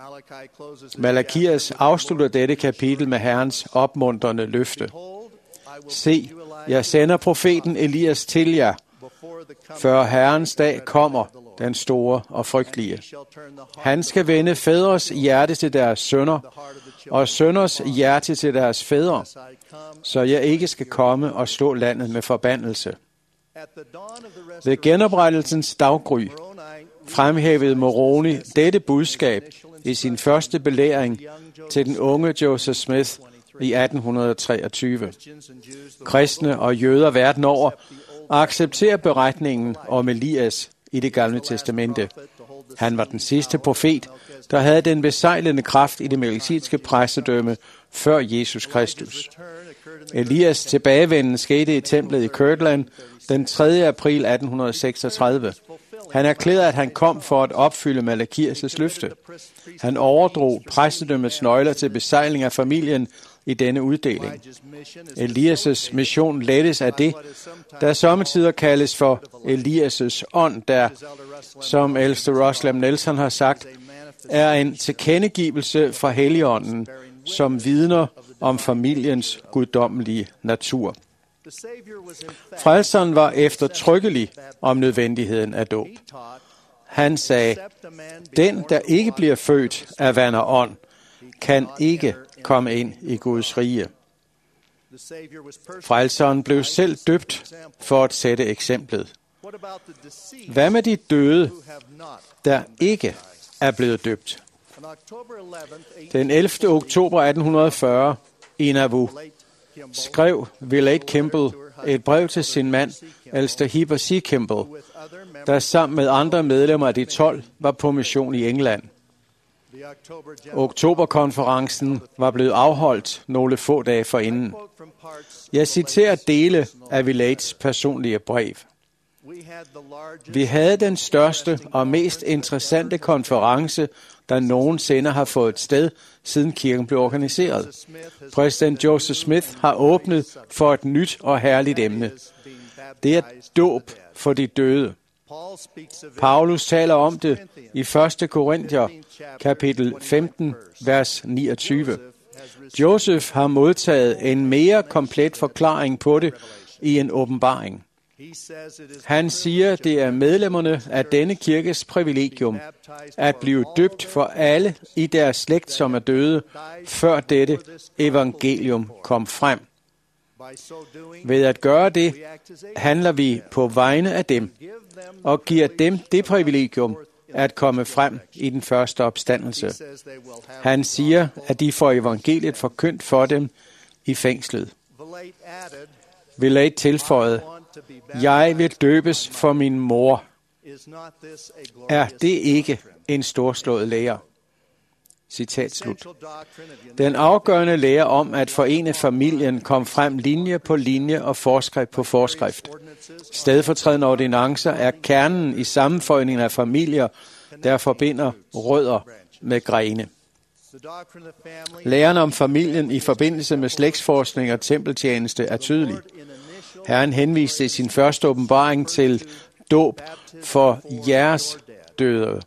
Speaker 7: Malakias afslutter dette kapitel med Herrens opmuntrende løfte. se, jeg sender profeten Elias til jer, før Herrens dag kommer, den store og frygtelige. Han skal vende fædres hjerte til deres sønner, og sønners hjerte til deres fædre, så jeg ikke skal komme og slå landet med forbandelse. Ved genoprettelsens daggry fremhævede Moroni dette budskab i sin første belæring til den unge Joseph Smith i atten treogtyve. Kristne og jøder verden over accepterer beretningen om Elias i det gamle testamente. Han var den sidste profet, der havde den besejlende kraft i det melkisedske præstedømme før Jesus Kristus. Elias tilbagevenden skete i templet i Kirtland den tredje april atten seksogtredive. Han erklærede, at han kom for at opfylde Malakias løfte. Han overdrog præstedømmets nøgler til besejling af familien i denne uddeling. Elias' mission lettes af det, der sommetider kaldes for Elias' ånd, der, som ældste Roslam Nelson har sagt, er en tilkendegivelse fra Helligånden, som vidner om familiens guddommelige natur. Frelseren var eftertrykkelig om nødvendigheden af dåb. Han sagde, den, der ikke bliver født af vand og ånd, kan ikke komme ind i Guds rige. Frelseren blev selv døbt for at sætte eksemplet. Hvad med de døde, der ikke er blevet døbt? Den ellevte oktober atten fyrre i Nauvoo skrev Willard Kimball et brev til sin mand, ældste Heber C. Kimball, der sammen med andre medlemmer af de tolv var på mission i England. Oktoberkonferencen var blevet afholdt nogle få dage forinden. Jeg citerer dele af Willards personlige brev. Vi havde den største og mest interessante konference, der nogensinde har fået sted, siden kirken blev organiseret. Præsident Joseph Smith har åbnet for et nyt og herligt emne. Det er dåb for de døde. Paulus taler om det i første Korinther, kapitel femten, vers niogtyve. Joseph har modtaget en mere komplet forklaring på det i en åbenbaring. Han siger, det er medlemmerne af denne kirkes privilegium at blive døbt for alle i deres slægt, som er døde, før dette evangelium kom frem. Ved at gøre det, handler vi på vegne af dem og giver dem det privilegium at komme frem i den første opstandelse. Han siger, at de får evangeliet forkyndt for dem i fængslet. Willard tilføjede, jeg vil døbes for min mor. Er det ikke en storslået lære? Citat slut. Den afgørende lære om at forene familien kom frem linje på linje og forskrift på forskrift. Stedfortrædende ordinancer er kernen i sammenføjningen af familier, der forbinder rødder med grene. Læren om familien i forbindelse med slægtsforskning og tempeltjeneste er tydelig. Herren henviste i sin første åbenbaring til dåb for jeres døde.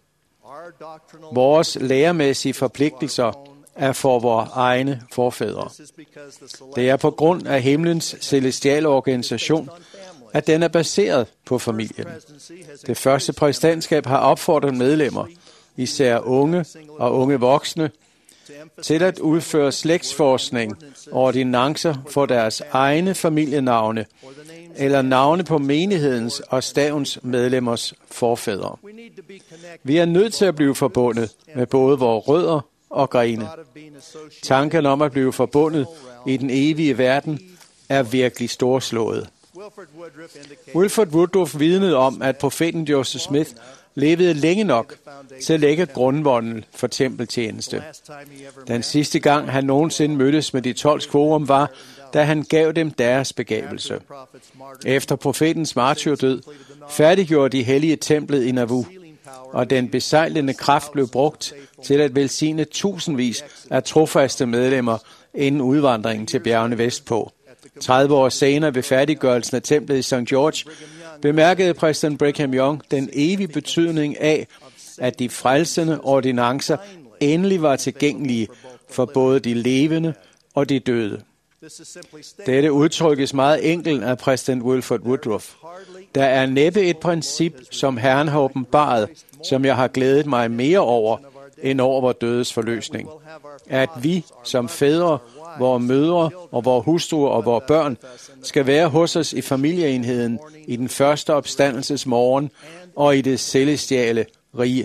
Speaker 7: Vores læremæssige forpligtelser er for vores egne forfædre. Det er på grund af himlens celestiale organisation, at den er baseret på familien. Det første præsidentskab har opfordret medlemmer, især unge og unge voksne, til at udføre slægtsforskning og ordinancer for deres egne familienavne, eller navne på menighedens og stavens medlemmers forfædre. Vi er nødt til at blive forbundet med både vores rødder og grene. Tanken om at blive forbundet i den evige verden er virkelig storslået. Wilford Woodruff vidnede om, at profeten Joseph Smith levede længe nok til at lægge grundvolden for tempeltjeneste. Den sidste gang, han nogensinde mødtes med de tolv quorum, var, da han gav dem deres begavelse. Efter profetens martyrdød færdiggjorde de hellige templet i Nauvoo, og den besejlende kraft blev brugt til at velsigne tusindvis af trofaste medlemmer inden udvandringen til bjergene vestpå. tredive år senere ved færdiggørelsen af templet i Sankt George, bemærkede præsident Brigham Young den evige betydning af, at de frelsende ordinancer endelig var tilgængelige for både de levende og de døde. Dette udtrykkes meget enkelt af præsident Wilford Woodruff. Der er næppe et princip, som Herren har åbenbaret, som jeg har glædet mig mere over, end over vor dødes forløsning. At vi som fædre, vores mødre og vores hustruer og vores børn skal være hos os i familieenheden i den første opstandelsesmorgen og i det celestiale rige.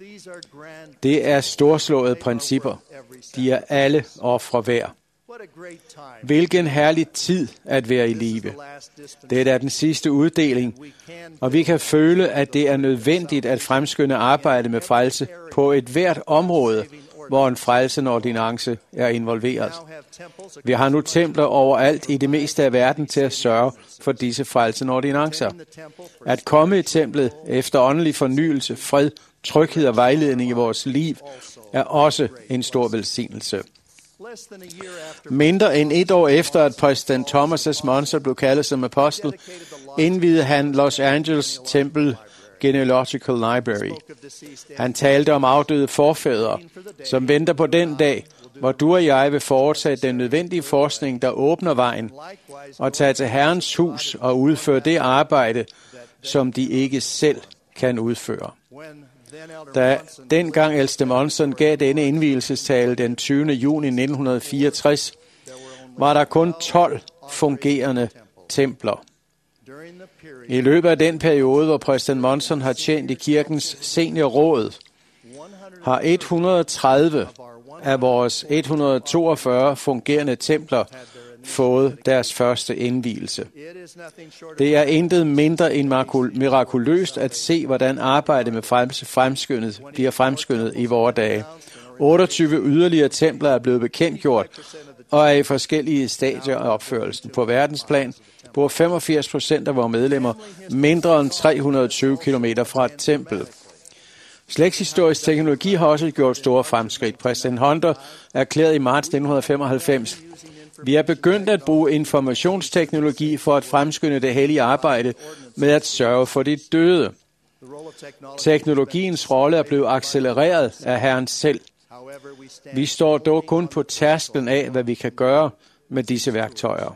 Speaker 7: Det er storslåede principper. De er alle ofre værd. Hvilken herlig tid at være i live. Det er den sidste uddeling, og vi kan føle, at det er nødvendigt at fremskynde arbejde med frelse på et hvert område, hvor en frelsende ordinance er involveret. Vi har nu templer overalt i det meste af verden til at sørge for disse frelsende ordinancer. At komme i templet efter åndelig fornyelse, fred, tryghed og vejledning i vores liv er også en stor velsignelse. Mindre end et år efter, at præsident Thomas S. Monson blev kaldet som apostel, indvidede han Los Angeles Temple Genealogical Library. Han talte om afdøde forfædre, som venter på den dag, hvor du og jeg vil foretage den nødvendige forskning, der åbner vejen, og tage til Herrens hus og udføre det arbejde, som de ikke selv kan udføre. Da dengang ældste Monson gav denne indvielsestale den tyvende juni nitten fireogtres, var der kun tolv fungerende templer. I løbet af den periode, hvor præsident Monson har tjent i kirkens seniorråd, har et hundrede og tredive af vores et hundrede og toogfyrre fungerende templer fået deres første indvielse. Det er intet mindre end mirakuløst at se, hvordan arbejdet med frelse fremskyndet bliver fremskyndet i vore dage. otteogtyve yderligere templer er blevet bekendtgjort og er i forskellige stadier af opførelsen. På verdensplan bor femogfirs procent af vores medlemmer mindre end tre hundrede og tyve kilometer fra et tempel. Slægtshistorisk teknologi har også gjort store fremskridt. Præsident Hunter erklærede i marts nitten femoghalvfems, vi er begyndt at bruge informationsteknologi for at fremskynde det hellige arbejde med at sørge for de døde. Teknologiens rolle er blevet accelereret af Herren selv. Vi står dog kun på tærsklen af, hvad vi kan gøre med disse værktøjer.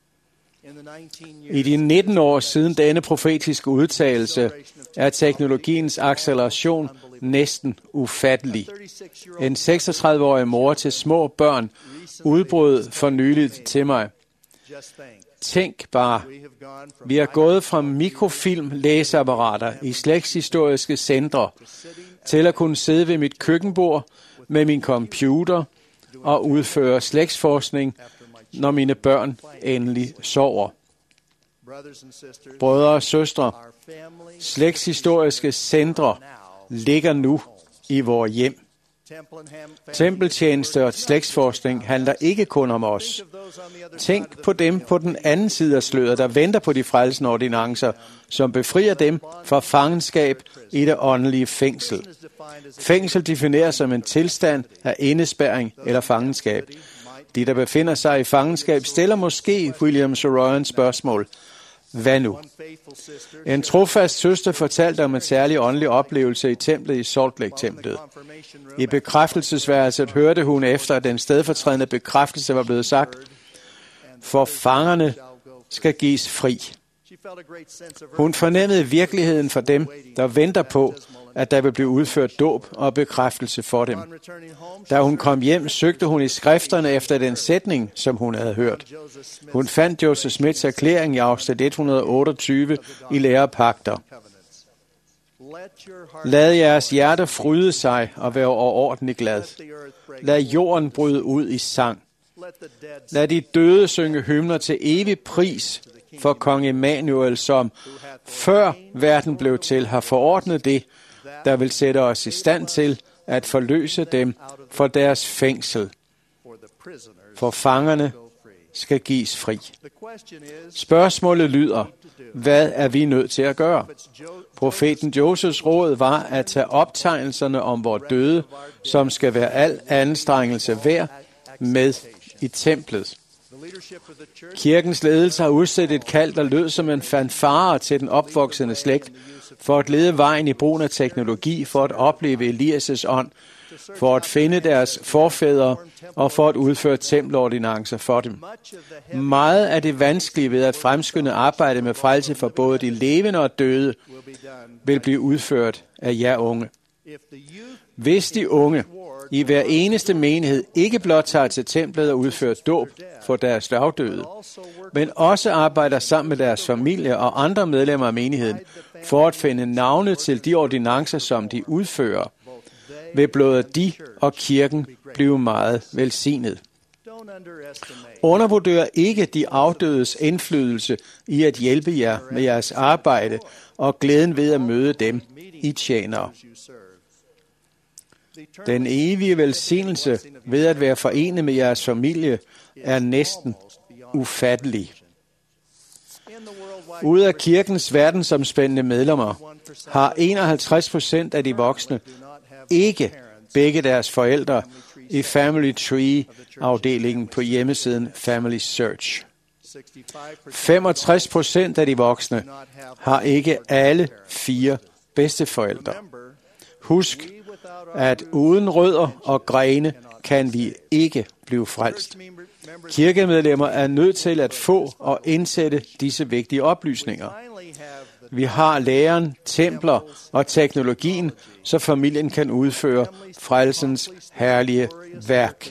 Speaker 7: I de nitten år siden denne profetiske udtalelse er teknologiens acceleration næsten ufattelig. En seksogtredive-årig mor til små børn udbrød for nyligt til mig. Tænk bare, vi er gået fra mikrofilm-læseapparater i slægtshistoriske centre til at kunne sidde ved mit køkkenbord med min computer og udføre slægtsforskning, når mine børn endelig sover. Brødre og søstre, slægtshistoriske centre ligger nu i vores hjem. Tempeltjeneste og slægtsforskning handler ikke kun om os. Tænk på dem på den anden side af sløret, der venter på de frelsende ordinancer, som befrier dem fra fangenskab i det åndelige fængsel. Fængsel defineres som en tilstand af indespærring eller fangenskab. De, der befinder sig i fangenskab, stiller måske William Saroyan spørgsmål. Hvad nu? En trofast søster fortalte om en særlig åndelig oplevelse i templet i Salt Lake-templet. I bekræftelsesværelset hørte hun efter, at den stedfortrædende bekræftelse var blevet sagt, for fangerne skal gives fri. Hun fornemmede virkeligheden for dem, der venter på, at der vil blive udført dåb og bekræftelse for dem. Da hun kom hjem, søgte hun i skrifterne efter den sætning, som hun havde hørt. Hun fandt Joseph Smiths erklæring i afsnit et hundrede og otteogtyve i Lærepagter. Lad jeres hjerte fryde sig og være overordentligt glad. Lad jorden bryde ud i sang. Lad de døde synge hymner til evig pris for kong Emmanuel, som før verden blev til, har forordnet det, der vil sætte os i stand til at forløse dem for deres fængsel. For fangerne skal gives fri. Spørgsmålet lyder, hvad er vi nødt til at gøre? Profeten Josefs råd var at tage optegnelserne om vores døde, som skal være al anstrengelse værd, med i templet. Kirkens ledelse har udsendt et kald, der lød som en fanfare til den opvoksende slægt, for at lede vejen i brugen af teknologi, for at opleve Elias' ånd, for at finde deres forfædre og for at udføre tempelordinancer for dem. Meget af det vanskelige ved at fremskynde arbejde med frelse for både de levende og døde vil blive udført af jer unge. Hvis de unge i hver eneste menighed ikke blot tager til templet og udfører dåb for deres dagdøde, men også arbejder sammen med deres familie og andre medlemmer af menigheden for at finde navne til de ordinancer, som de udfører, vil både de og kirken blive meget velsignet. Undervurder ikke de afdødes indflydelse i at hjælpe jer med jeres arbejde og glæden ved at møde dem, I tjener. Den evige velsignelse ved at være forenet med jeres familie er næsten ufattelig. Ud af kirkens verdensomspændende medlemmer har enoghalvtreds procent af de voksne ikke begge deres forældre i Family Tree-afdelingen på hjemmesiden Family Search. femogtres procent af de voksne har ikke alle fire bedsteforældre. Husk, at uden rødder og grene kan vi ikke blive frelst. Kirkemedlemmer er nødt til at få og indsætte disse vigtige oplysninger. Vi har læren, templer og teknologien, så familien kan udføre frelsens herlige værk.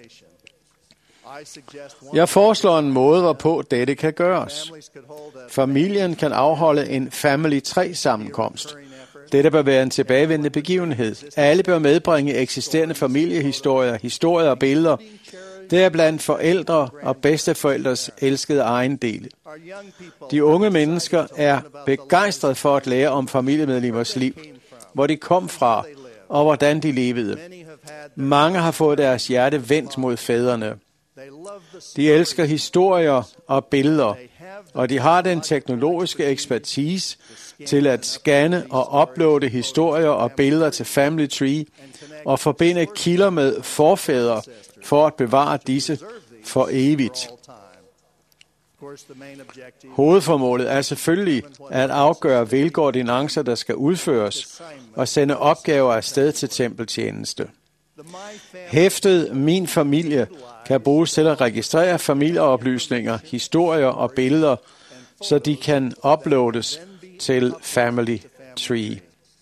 Speaker 7: Jeg foreslår en måde, hvorpå dette kan gøres. Familien kan afholde en Family tre-sammenkomst. Dette bør være en tilbagevendende begivenhed. Alle bør medbringe eksisterende familiehistorier, historier og billeder. Det er blandt forældre og bedsteforældres elskede ejendele. De unge mennesker er begejstrede for at lære om familiemedlemmers liv, hvor de kom fra og hvordan de levede. Mange har fået deres hjerte vendt mod fædrene. De elsker historier og billeder, og de har den teknologiske ekspertise til at scanne og uploade historier og billeder til Family Tree og forbinde kilder med forfædre for at bevare disse for evigt. Hovedformålet er selvfølgelig at afgøre, hvilke ordinancer, der skal udføres, og sende opgaver afsted til tempeltjeneste. Hæftet Min Familie kan bruges til at registrere familieoplysninger, historier og billeder, så de kan uploades til Family Tree.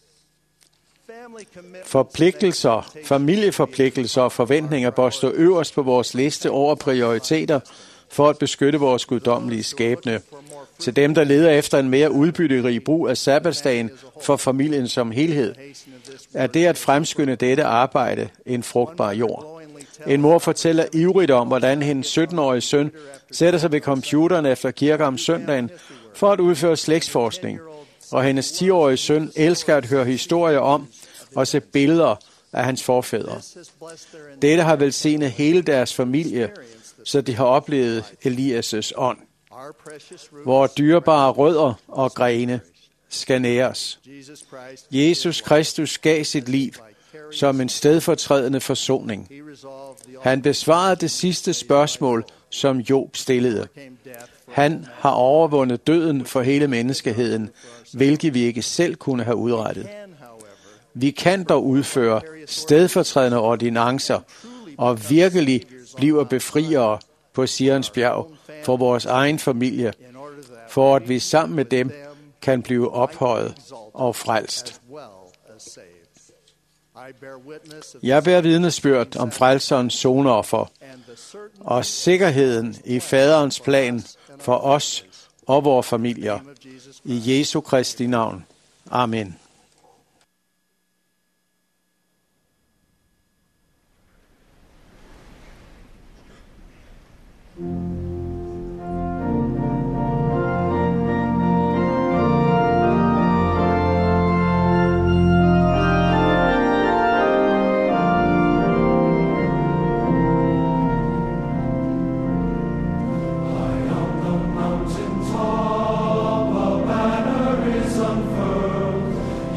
Speaker 7: Forpligtelser, familieforpligtelser og forventninger bør stå øverst på vores liste over prioriteter for at beskytte vores guddommelige skæbne. Til dem, der leder efter en mere udbytterig brug af sabbatsdagen for familien som helhed, er det at fremskynde dette arbejde en frugtbar jord. En mor fortæller ivrigt om, hvordan hendes sytten-årige søn sætter sig ved computeren efter kirke om søndagen for at udføre slægtsforskning, og hendes ti-årige søn elsker at høre historier om og se billeder af hans forfædre. Dette har velsignet hele deres familie, så de har oplevet Elias' ånd. Hvor dyrebare rødder og grene skal næres. Jesus Kristus gav sit liv som en stedfortrædende forsoning. Han besvarede det sidste spørgsmål, som Job stillede. Han har overvundet døden for hele menneskeheden, hvilket vi ikke selv kunne have udrettet. Vi kan dog udføre stedfortrædende ordinancer og virkelig bliver befriere på Sions bjerg for vores egen familie, for at vi sammen med dem kan blive ophøjet og frelst. Jeg bærer vidnesbyrd om frelserens soneoffer og sikkerheden i faderens plan for os og vores familier. I Jesu Kristi navn. Amen.
Speaker 11: Mountain top, a banner is unfurled.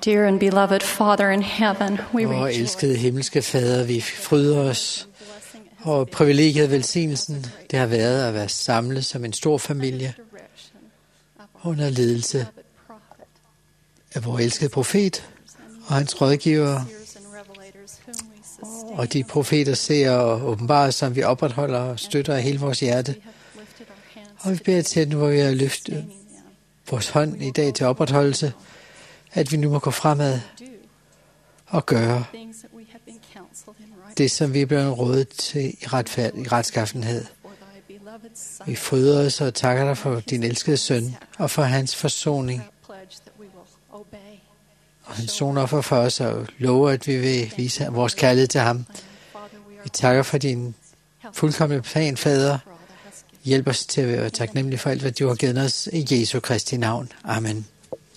Speaker 11: Dear and beloved Father in heaven, we
Speaker 2: Og
Speaker 11: rejoice.
Speaker 2: elskede himmelske Fader, vi fryder os. Og privilegiet, velsignelsen, det har været at være samlet som en stor familie under ledelse af vores elskede profet og hans rådgivere. Og de profeter ser og åbenbarer, som vi opretholder og støtter af hele vores hjerte. Og vi beder til, at nu hvor vi har løftet vores hånd i dag til opretholdelse, at vi nu må gå fremad og gøre det, som vi er blevet rådet til i, retfærd, i retskaffenhed. Vi fryder os og takker dig for din elskede søn og for hans forsoning. Og han sonoffer for os og lover, at vi vil vise vores kærlighed til ham. Vi takker for din fuldkomne plan, Fader. Hjælp os til at være taknemmelige for alt, hvad du har givet os i Jesu Kristi navn. Amen.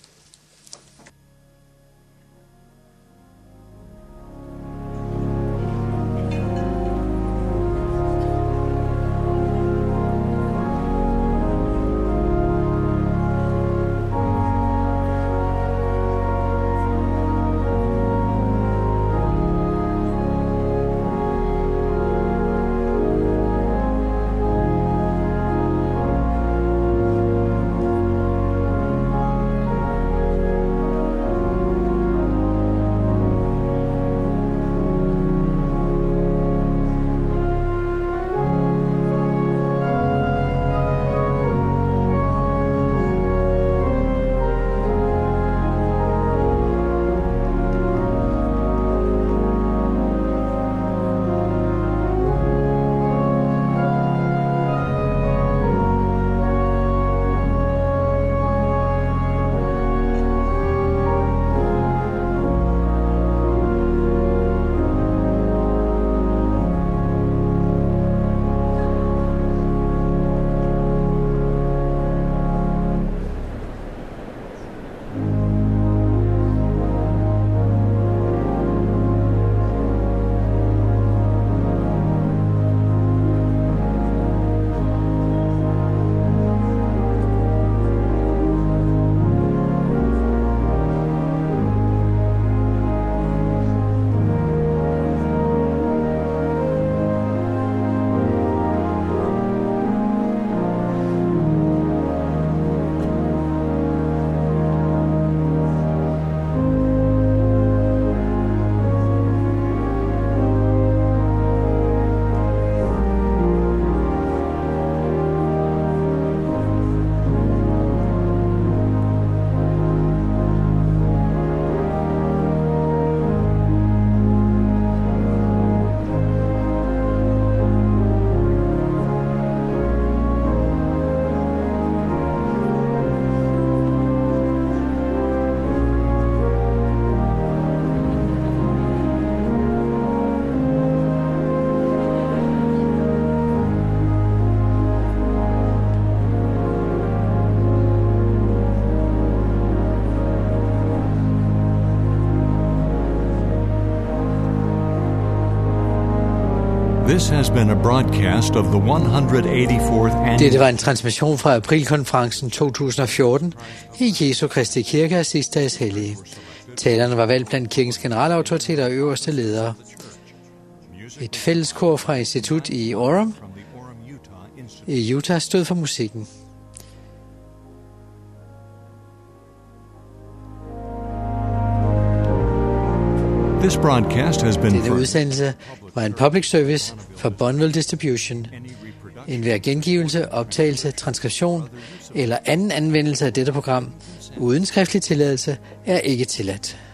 Speaker 1: This has been a broadcast of the one hundred eighty-fourth annual.
Speaker 2: Dette var en transmission fra aprilkonferencen to tusind og fjorten i Jesu Kristi Kirke af sidste dags hellige. Talerne var valgt blandt kirkens generalautoriteter og øverste ledere. Et fælleskor fra institut i Orem i Utah stod for musikken.
Speaker 1: This broadcast has been
Speaker 2: Denne udsendelse var en public service for Bonneville Distribution. En hver gengivelse, optagelse, transkription eller anden anvendelse af dette program uden skriftlig tilladelse er ikke tilladt.